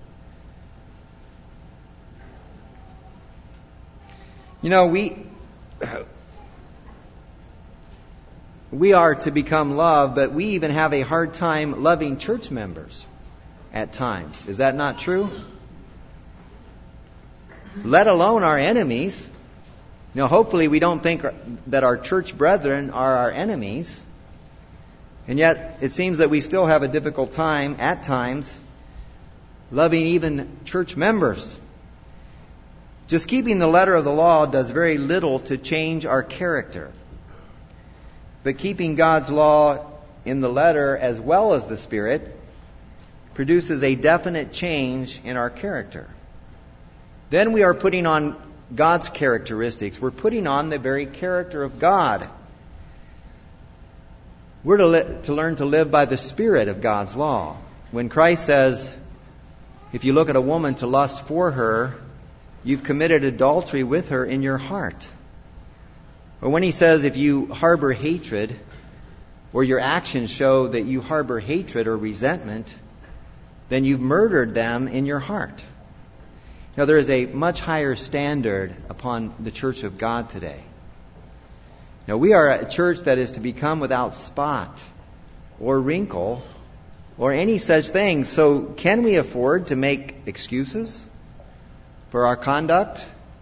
You know, we we are to become love, but we even have a hard time loving church members at times. Is that not true? Let alone our enemies. You know, hopefully we don't think that our church brethren are our enemies. And yet it seems that we still have a difficult time at times loving even church members. Just keeping the letter of the law does very little to change our character. But keeping God's law in the letter as well as the Spirit produces a definite change in our character. Then we are putting on God's characteristics. We're putting on the very character of God. We're to, li- to learn to live by the Spirit of God's law. When Christ says, if you look at a woman to lust for her, you've committed adultery with her in your heart. Or when He says, if you harbor hatred, or your actions show that you harbor hatred or resentment, then you've murdered them in your heart. Now, there is a much higher standard upon the church of God today. Now, we are a church that is to become without spot or wrinkle or any such thing. So can we afford to make excuses for our conduct?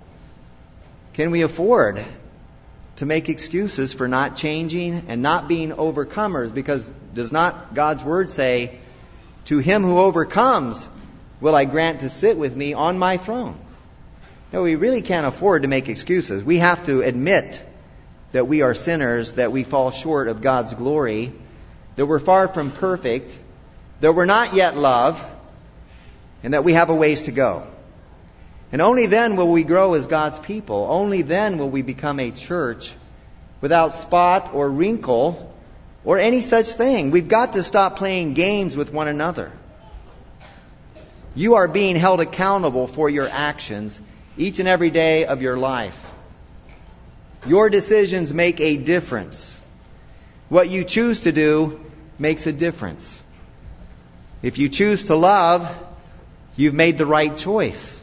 Can we afford to make excuses for not changing and not being overcomers? Because does not God's Word say, to him who overcomes will I grant to sit with me on my throne? No, we really can't afford to make excuses. We have to admit that we are sinners, that we fall short of God's glory, that we're far from perfect, that we're not yet love, and that we have a ways to go. And only then will we grow as God's people. Only then will we become a church without spot or wrinkle or any such thing. We've got to stop playing games with one another. You are being held accountable for your actions each and every day of your life. Your decisions make a difference. What you choose to do makes a difference. If you choose to love, you've made the right choice.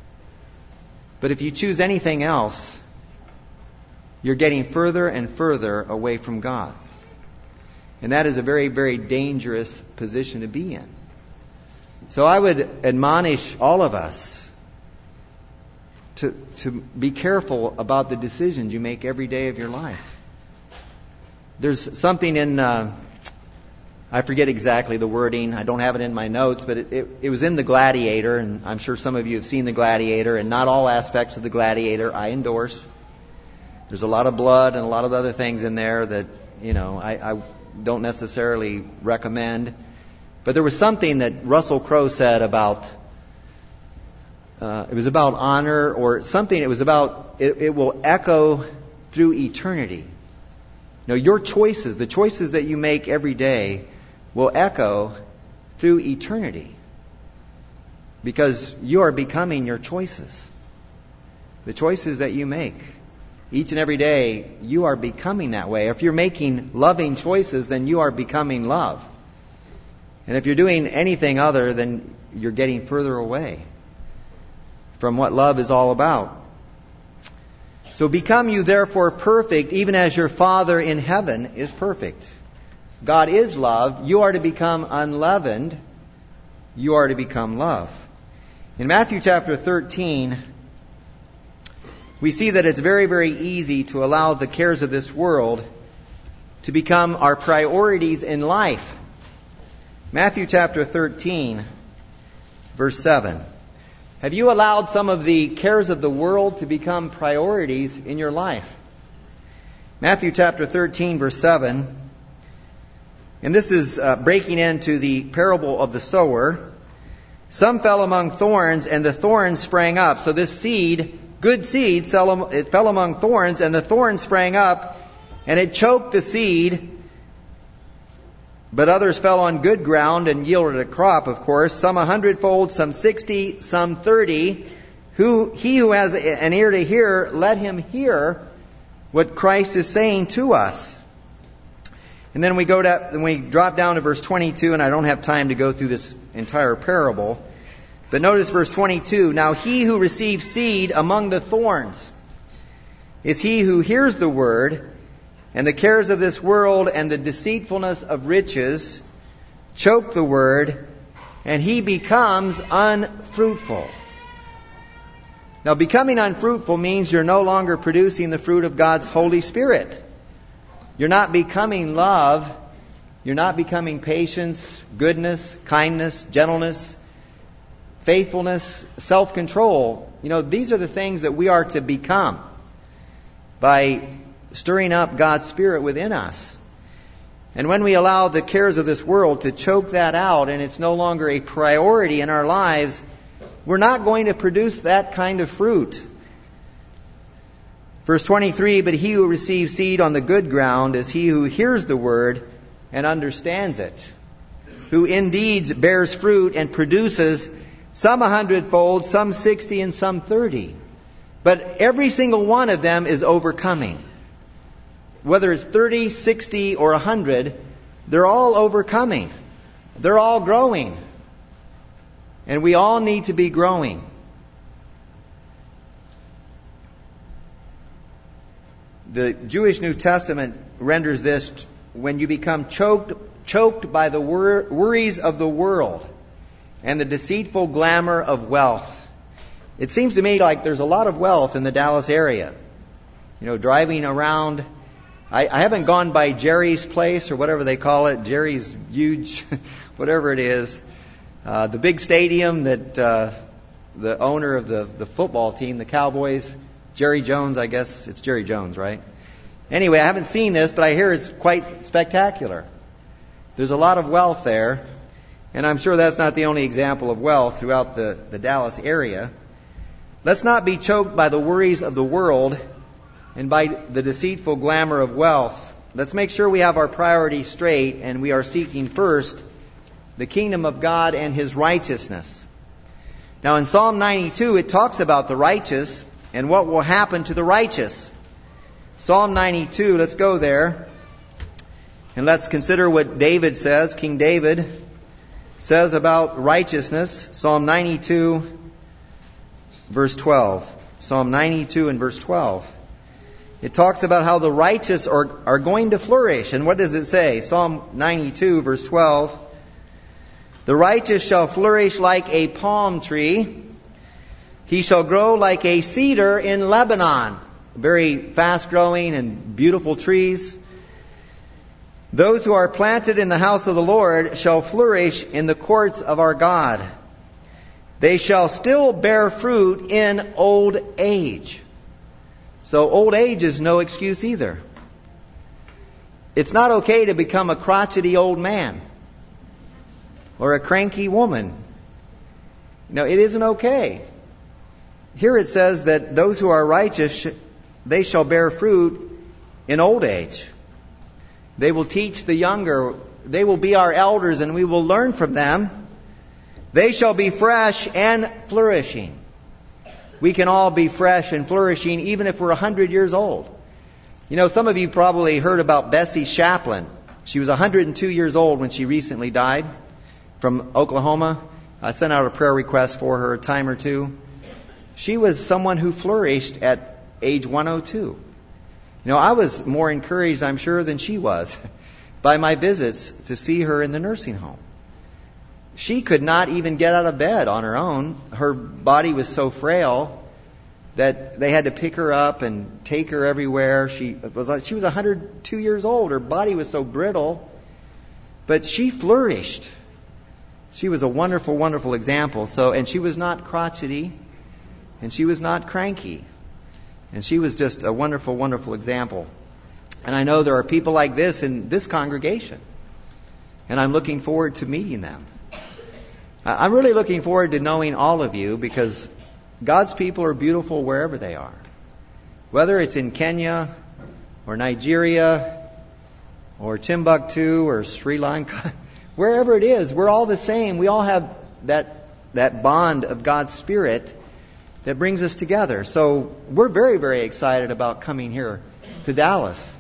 But if you choose anything else, you're getting further and further away from God. And that is a very, very dangerous position to be in. So I would admonish all of us to, to be careful about the decisions you make every day of your life. There's something in, uh, I forget exactly the wording, I don't have it in my notes, but it, it, it was in The Gladiator, and I'm sure some of you have seen The Gladiator, and not all aspects of The Gladiator I endorse. There's a lot of blood and a lot of other things in there that, you know, I, I don't necessarily recommend. But there was something that Russell Crowe said about, uh, it was about honor or something, it was about, it, it will echo through eternity. Now, your choices, the choices that you make every day, will echo through eternity. Because you are becoming your choices. The choices that you make. Each and every day, you are becoming that way. If you're making loving choices, then you are becoming love. And if you're doing anything other, then you're getting further away from what love is all about. So become you therefore perfect, even as your Father in heaven is perfect. God is love. You are to become unleavened. You are to become love. In Matthew chapter thirteen, we see that it's very, very easy to allow the cares of this world to become our priorities in life. Matthew chapter thirteen, verse seven. Have you allowed some of the cares of the world to become priorities in your life? Matthew chapter thirteen, verse seven. And this is uh, breaking into the parable of the sower. Some fell among thorns, and the thorns sprang up. So this seed, good seed, it fell among thorns, and the thorns sprang up, and it choked the seed. But others fell on good ground and yielded a crop, of course, some a hundredfold, some sixty, some thirty. Who, he who has an ear to hear, let him hear what Christ is saying to us. And then we go to, we drop down to verse twenty-two, and I don't have time to go through this entire parable. But notice verse twenty-two. Now he who receives seed among the thorns is he who hears the word, and the cares of this world and the deceitfulness of riches choke the word, and he becomes unfruitful. Now, becoming unfruitful means you're no longer producing the fruit of God's Holy Spirit. You're not becoming love. You're not becoming patience, goodness, kindness, gentleness, faithfulness, self-control. You know, these are the things that we are to become by stirring up God's Spirit within us. And when we allow the cares of this world to choke that out, and it's no longer a priority in our lives, we're not going to produce that kind of fruit. Verse twenty-three, but he who receives seed on the good ground is he who hears the word and understands it, who indeed bears fruit and produces some a hundredfold, some sixty, and some thirty. But every single one of them is overcoming. whether it's thirty, sixty, or one hundred, they're all overcoming. They're all growing. And we all need to be growing. The Jewish New Testament renders this: when you become choked, choked by the wor- worries of the world and the deceitful glamour of wealth. It seems to me like there's a lot of wealth in the Dallas area. You know, driving around. I, I haven't gone by Jerry's place or whatever they call it. Jerry's huge, whatever it is. Uh, the big stadium that uh, the owner of the, the football team, the Cowboys, Jerry Jones, I guess it's Jerry Jones, right? Anyway, I haven't seen this, but I hear it's quite spectacular. There's a lot of wealth there, and I'm sure that's not the only example of wealth throughout the, the Dallas area. Let's not be choked by the worries of the world and by the deceitful glamour of wealth. Let's make sure we have our priorities straight and we are seeking first the kingdom of God and His righteousness. Now in Psalm ninety-two, it talks about the righteous and what will happen to the righteous. Psalm ninety-two, let's go there. And let's consider what David says, King David says about righteousness. Psalm ninety-two, verse twelve. Psalm ninety-two and verse twelve. It talks about how the righteous are, are going to flourish. And what does it say? Psalm ninety-two, verse twelve. The righteous shall flourish like a palm tree. He shall grow like a cedar in Lebanon. Very fast-growing and beautiful trees. Those who are planted in the house of the Lord shall flourish in the courts of our God. They shall still bear fruit in old age. So old age is no excuse either. It's not okay to become a crotchety old man or a cranky woman. No, it isn't okay. Here it says that those who are righteous, they shall bear fruit in old age. They will teach the younger. They will be our elders and we will learn from them. They shall be fresh and flourishing. We can all be fresh and flourishing even if we're one hundred years old. You know, some of you probably heard about Bessie Chaplin. She was one hundred two years old when she recently died from Oklahoma. I sent out a prayer request for her a time or two. She was someone who flourished at age one oh two. You know, I was more encouraged, I'm sure, than she was by my visits to see her in the nursing home. She could not even get out of bed on her own. Her body was so frail that they had to pick her up and take her everywhere. She was she was one hundred two years old. Her body was so brittle, but she flourished. She was a wonderful, wonderful example. So, and she was not crotchety, and she was not cranky, and she was just a wonderful, wonderful example. And I know there are people like this in this congregation, and I'm looking forward to meeting them. I'm really looking forward to knowing all of you because God's people are beautiful wherever they are. Whether it's in Kenya or Nigeria or Timbuktu or Sri Lanka, wherever it is, we're all the same. We all have that that bond of God's Spirit that brings us together. So we're very, very excited about coming here to Dallas.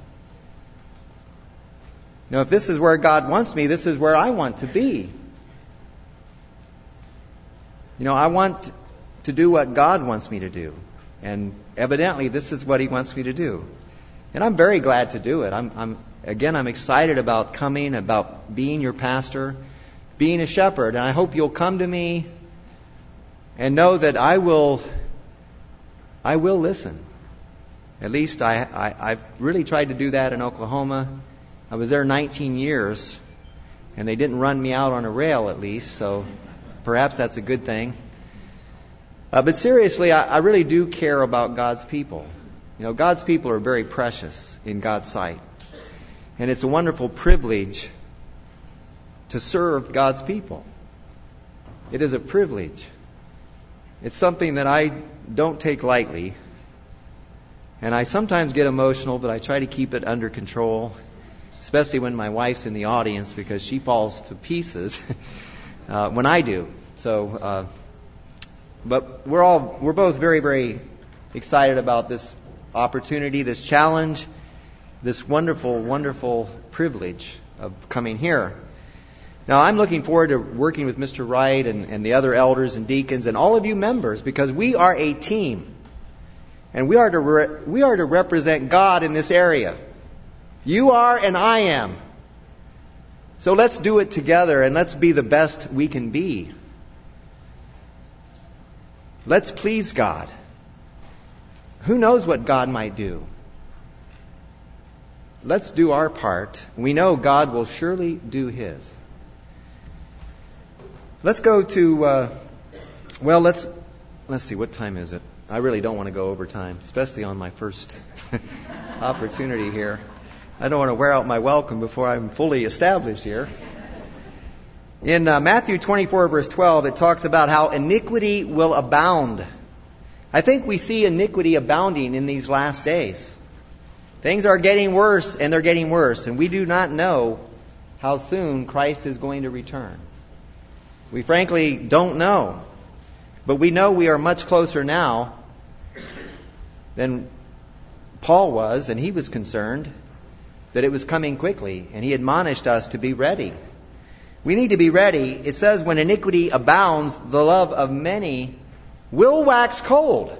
Now, if this is where God wants me, this is where I want to be. You know, I want to do what God wants me to do. And evidently, this is what He wants me to do. And I'm very glad to do it. I'm, I'm again, I'm excited about coming, about being your pastor, being a shepherd. And I hope you'll come to me and know that I will, I will listen. At least I, I, I've really tried to do that in Oklahoma. I was there nineteen years, and they didn't run me out on a rail at least, so perhaps that's a good thing. Uh, but seriously, I, I really do care about God's people. You know, God's people are very precious in God's sight. And it's a wonderful privilege to serve God's people. It is a privilege. It's something that I don't take lightly. And I sometimes get emotional, but I try to keep it under control, especially when my wife's in the audience because she falls to pieces uh, when I do. So, uh, but we're all, we're both very, very excited about this opportunity, this challenge. this wonderful, wonderful privilege of coming here. Now, I'm looking forward to working with Mister Wright and, and the other elders and deacons and all of you members, because we are a team. And we are to re- we are to represent God in this area. You are and I am. So let's do it together and let's be the best we can be. Let's please God. Who knows what God might do? Let's do our part. We know God will surely do His. Let's go to, uh, well, let's let's see, what time is it? I really don't want to go over time, especially on my first opportunity here. I don't want to wear out my welcome before I'm fully established here. In uh, Matthew twenty-four, verse twelve, it talks about how iniquity will abound. I think we see iniquity abounding in these last days. Things are getting worse, and they're getting worse, and we do not know how soon Christ is going to return. We frankly don't know, but we know we are much closer now than Paul was, and he was concerned that it was coming quickly, and he admonished us to be ready. We need to be ready. It says, when iniquity abounds, the love of many will wax cold.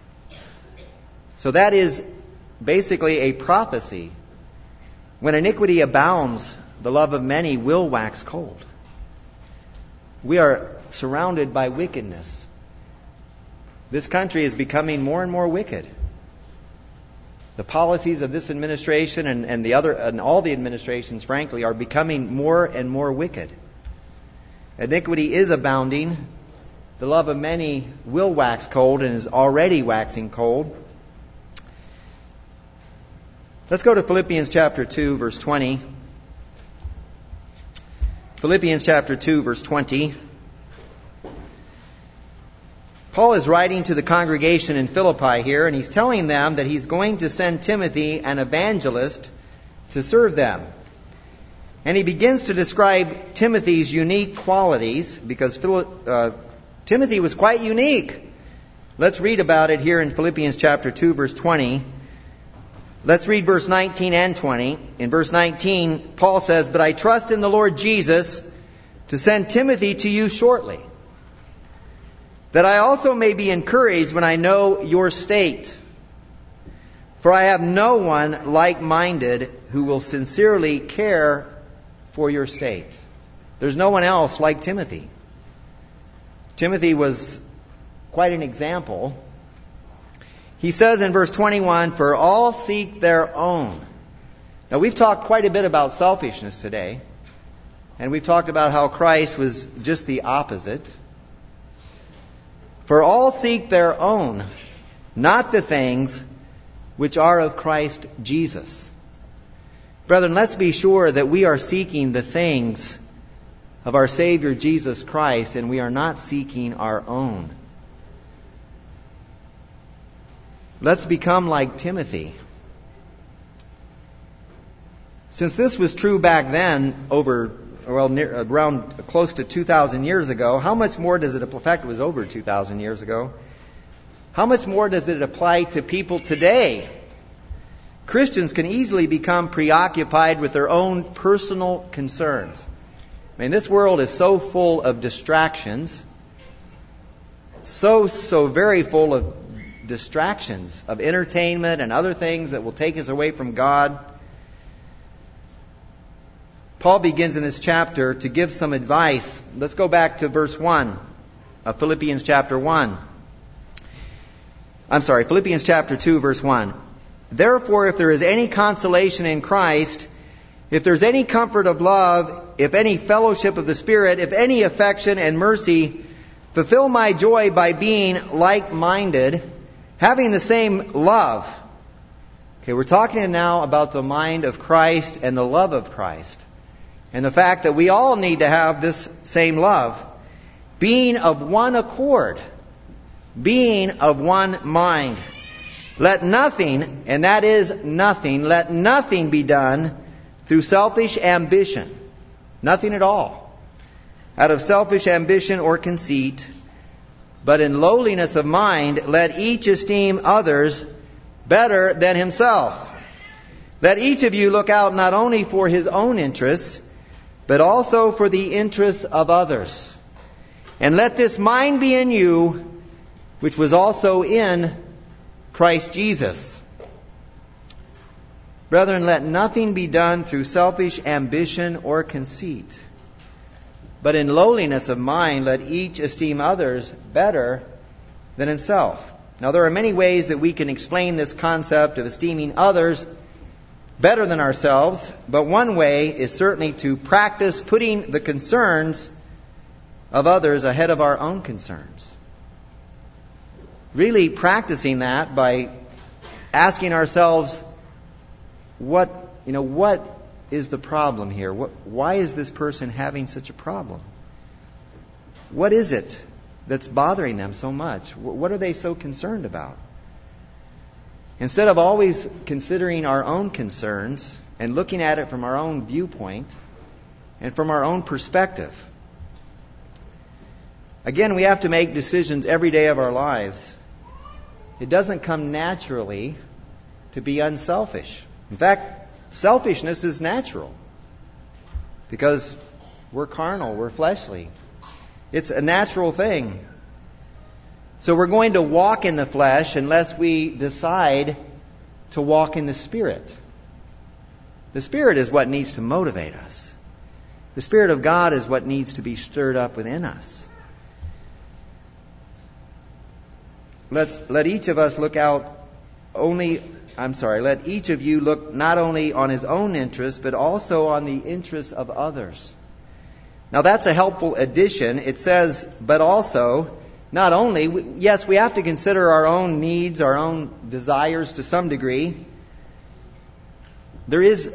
So that is basically a prophecy. When iniquity abounds, the love of many will wax cold. We are surrounded by wickedness. This country is becoming more and more wicked. The policies of this administration and, and the other and all the administrations, frankly, are becoming more and more wicked. Iniquity is abounding. The love of many will wax cold and is already waxing cold. Let's go to Philippians chapter two, verse twenty. Philippians chapter two, verse twenty. Paul is writing to the congregation in Philippi here, and he's telling them that he's going to send Timothy, an evangelist, to serve them. And he begins to describe Timothy's unique qualities, because uh, Timothy was quite unique. Let's read about it here in Philippians chapter two, verse twenty. Let's read verse nineteen and twenty. In verse nineteen, Paul says, "But I trust in the Lord Jesus to send Timothy to you shortly, that I also may be encouraged when I know your state. For I have no one like-minded who will sincerely care for your state." There's no one else like Timothy. Timothy was quite an example. He says in verse twenty-one, "For all seek their own." Now, we've talked quite a bit about selfishness today. And we've talked about how Christ was just the opposite. "For all seek their own, not the things which are of Christ Jesus." Brethren, let's be sure that we are seeking the things of our Savior Jesus Christ, and we are not seeking our own. Let's become like Timothy. Since this was true back then, over well, near, around close to two thousand years ago, how much more does it apply? In fact, it was over two thousand years ago. How much more does it apply to people today? Christians can easily become preoccupied with their own personal concerns. I mean, this world is so full of distractions. So, so very full of distractions, of entertainment and other things that will take us away from God. Paul begins in this chapter to give some advice. Let's go back to verse one of Philippians chapter one. I'm sorry, Philippians chapter two, verse one. "Therefore, if there is any consolation in Christ, if there's any comfort of love, if any fellowship of the Spirit, if any affection and mercy, fulfill my joy by being like-minded, having the same love." Okay, we're talking now about the mind of Christ and the love of Christ. And the fact that we all need to have this same love. "Being of one accord." Being of one mind. "Let nothing," and that is nothing, "let nothing be done through selfish ambition." Nothing at all. "Out of selfish ambition or conceit, but in lowliness of mind, let each esteem others better than himself. Let each of you look out not only for his own interests, but also for the interests of others. And let this mind be in you, which was also in Christ Jesus. Brethren, let nothing be done through selfish ambition or conceit, but in lowliness of mind let each esteem others better than himself. Now, there are many ways that we can explain this concept of esteeming others better than ourselves, but one way is certainly to practice putting the concerns of others ahead of our own concerns. Really practicing that by asking ourselves, what, you know, what is the problem here? What, why is this person having such a problem? What is it that's bothering them so much? What are they so concerned about? Instead of always considering our own concerns and looking at it from our own viewpoint and from our own perspective. Again, we have to make decisions every day of our lives. It doesn't come naturally to be unselfish. In fact, selfishness is natural because we're carnal, we're fleshly. It's a natural thing. So we're going to walk in the flesh unless we decide to walk in the Spirit. The Spirit is what needs to motivate us. The Spirit of God is what needs to be stirred up within us. Let's, let each of us look out only, I'm sorry, let each of you look not only on his own interests, but also on the interests of others. Now that's a helpful addition. It says, but also, not only, yes, we have to consider our own needs, our own desires to some degree. There is,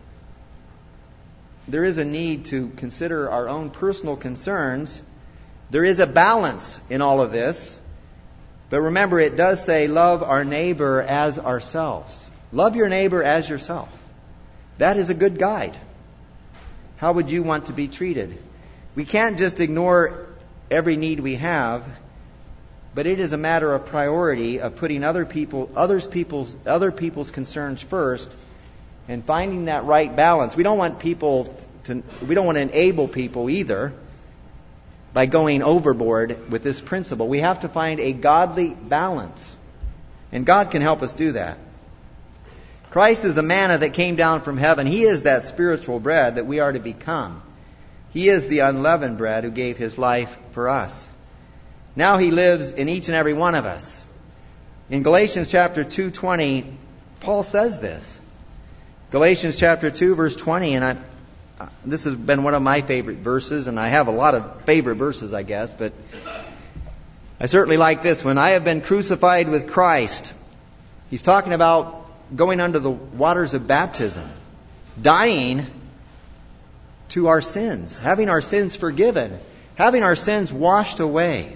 there is a need to consider our own personal concerns. There is a balance in all of this. But remember, it does say, love our neighbor as ourselves. Love your neighbor as yourself. That is a good guide. How would you want to be treated? We can't just ignore every need we have, but it is a matter of priority of putting other people, others people's, other people's concerns first, and finding that right balance. We don't want people to, we don't want to enable people either by going overboard with this principle. We have to find a godly balance, and God can help us do that. Christ is the manna that came down from heaven. He is that spiritual bread that we are to become. He is the unleavened bread who gave his life for us. Now he lives in each and every one of us. In Galatians chapter two twenty, Paul says this. Galatians chapter two verse twenty, and I, this has been one of my favorite verses, and I have a lot of favorite verses, I guess, but I certainly like this one. I have been crucified with Christ. He's talking about going under the waters of baptism, dying to our sins, having our sins forgiven, having our sins washed away.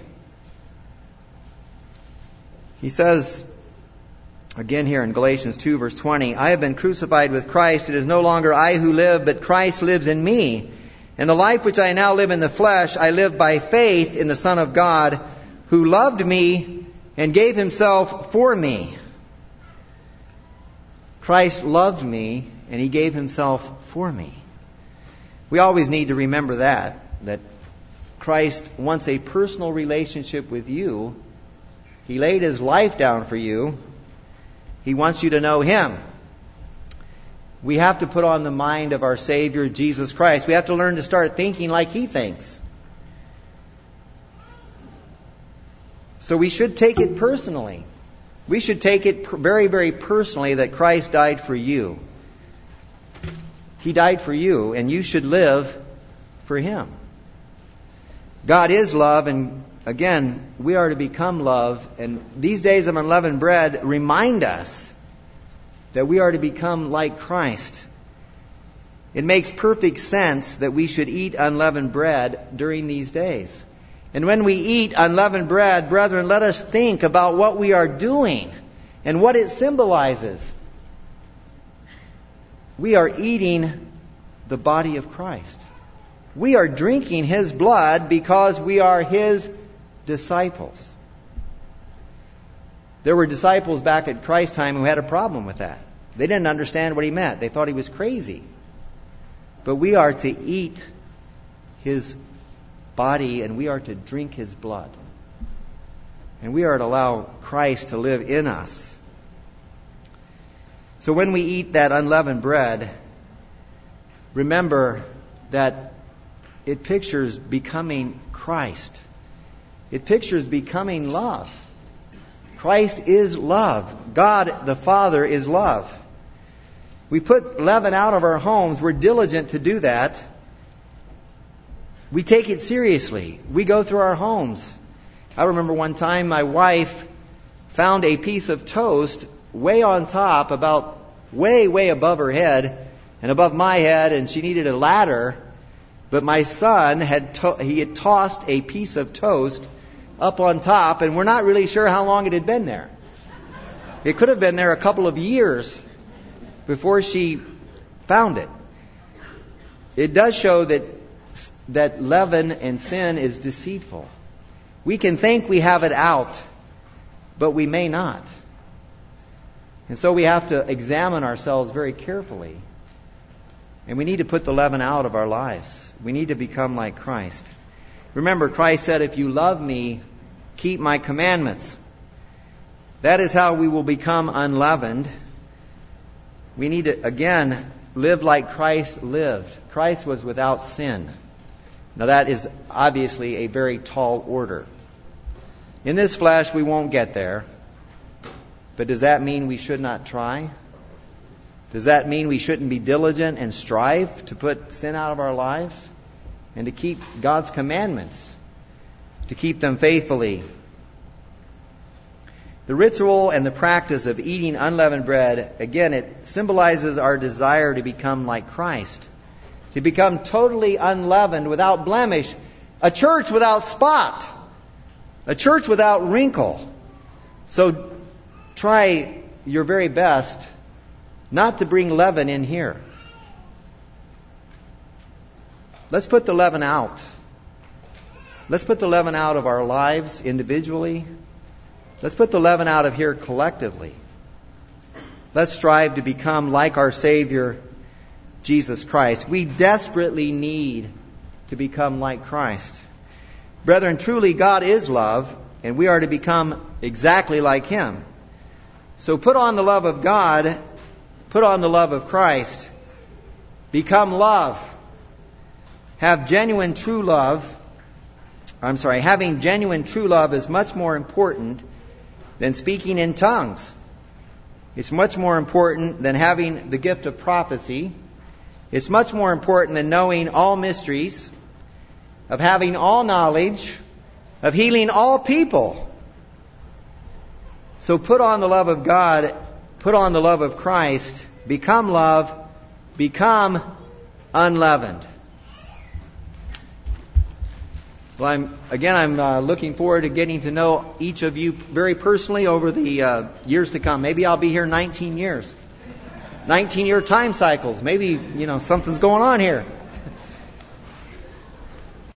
He says, again here in Galatians two verse twenty, I have been crucified with Christ. It is no longer I who live, but Christ lives in me. And the life which I now live in the flesh, I live by faith in the Son of God, who loved me and gave himself for me. Christ loved me and he gave himself for me. We always need to remember that, that Christ wants a personal relationship with you. He laid his life down for you. He wants you to know him. We have to put on the mind of our Savior, Jesus Christ. We have to learn to start thinking like he thinks. So we should take it personally. We should take it very, very personally that Christ died for you. He died for you, and you should live for him. God is love, and again, we are to become love. And these days of unleavened bread remind us that we are to become like Christ. It makes perfect sense that we should eat unleavened bread during these days. And when we eat unleavened bread, brethren, let us think about what we are doing and what it symbolizes. We are eating the body of Christ. We are drinking his blood because we are his disciples. There were disciples back at Christ's time who had a problem with that. They didn't understand what he meant. They thought he was crazy. But we are to eat his body and we are to drink his blood. And we are to allow Christ to live in us. So when we eat that unleavened bread, remember that it pictures becoming Christ. It pictures becoming love. Christ is love. God the Father is love. We put leaven out of our homes. We're diligent to do that. We take it seriously. We go through our homes. I remember one time my wife found a piece of toast way on top, about way, way above her head and above my head, and she needed a ladder. But my son had to- he had tossed a piece of toast up on top, and we're not really sure how long it had been there. It could have been there a couple of years before she found it. It does show that that leaven and sin is deceitful. We can think we have it out, but we may not. And so we have to examine ourselves very carefully. And we need to put the leaven out of our lives. We need to become like Christ. Remember, Christ said, if you love me, keep my commandments. That is how we will become unleavened. We need to, again, live like Christ lived. Christ was without sin. Now that is obviously a very tall order. In this flesh, we won't get there. But does that mean we should not try? Does that mean we shouldn't be diligent and strive to put sin out of our lives and to keep God's commandments, to keep them faithfully? The ritual and the practice of eating unleavened bread, again, it symbolizes our desire to become like Christ, to become totally unleavened, without blemish, a church without spot, a church without wrinkle. So try your very best not to bring leaven in here. Let's put the leaven out. Let's put the leaven out of our lives individually. Let's put the leaven out of here collectively. Let's strive to become like our Savior, Jesus Christ. We desperately need to become like Christ. Brethren, truly God is love, and we are to become exactly like Him. So put on the love of God, put on the love of Christ, become love. Have genuine true love. I'm sorry, having genuine true love is much more important than speaking in tongues. It's much more important than having the gift of prophecy. It's much more important than knowing all mysteries, of having all knowledge, of healing all people. So put on the love of God, put on the love of Christ, become love, become unleavened. Well, I'm, again, I'm uh, looking forward to getting to know each of you very personally over the uh, years to come. Maybe I'll be here nineteen years. nineteen-year time cycles. Maybe, you know, something's going on here.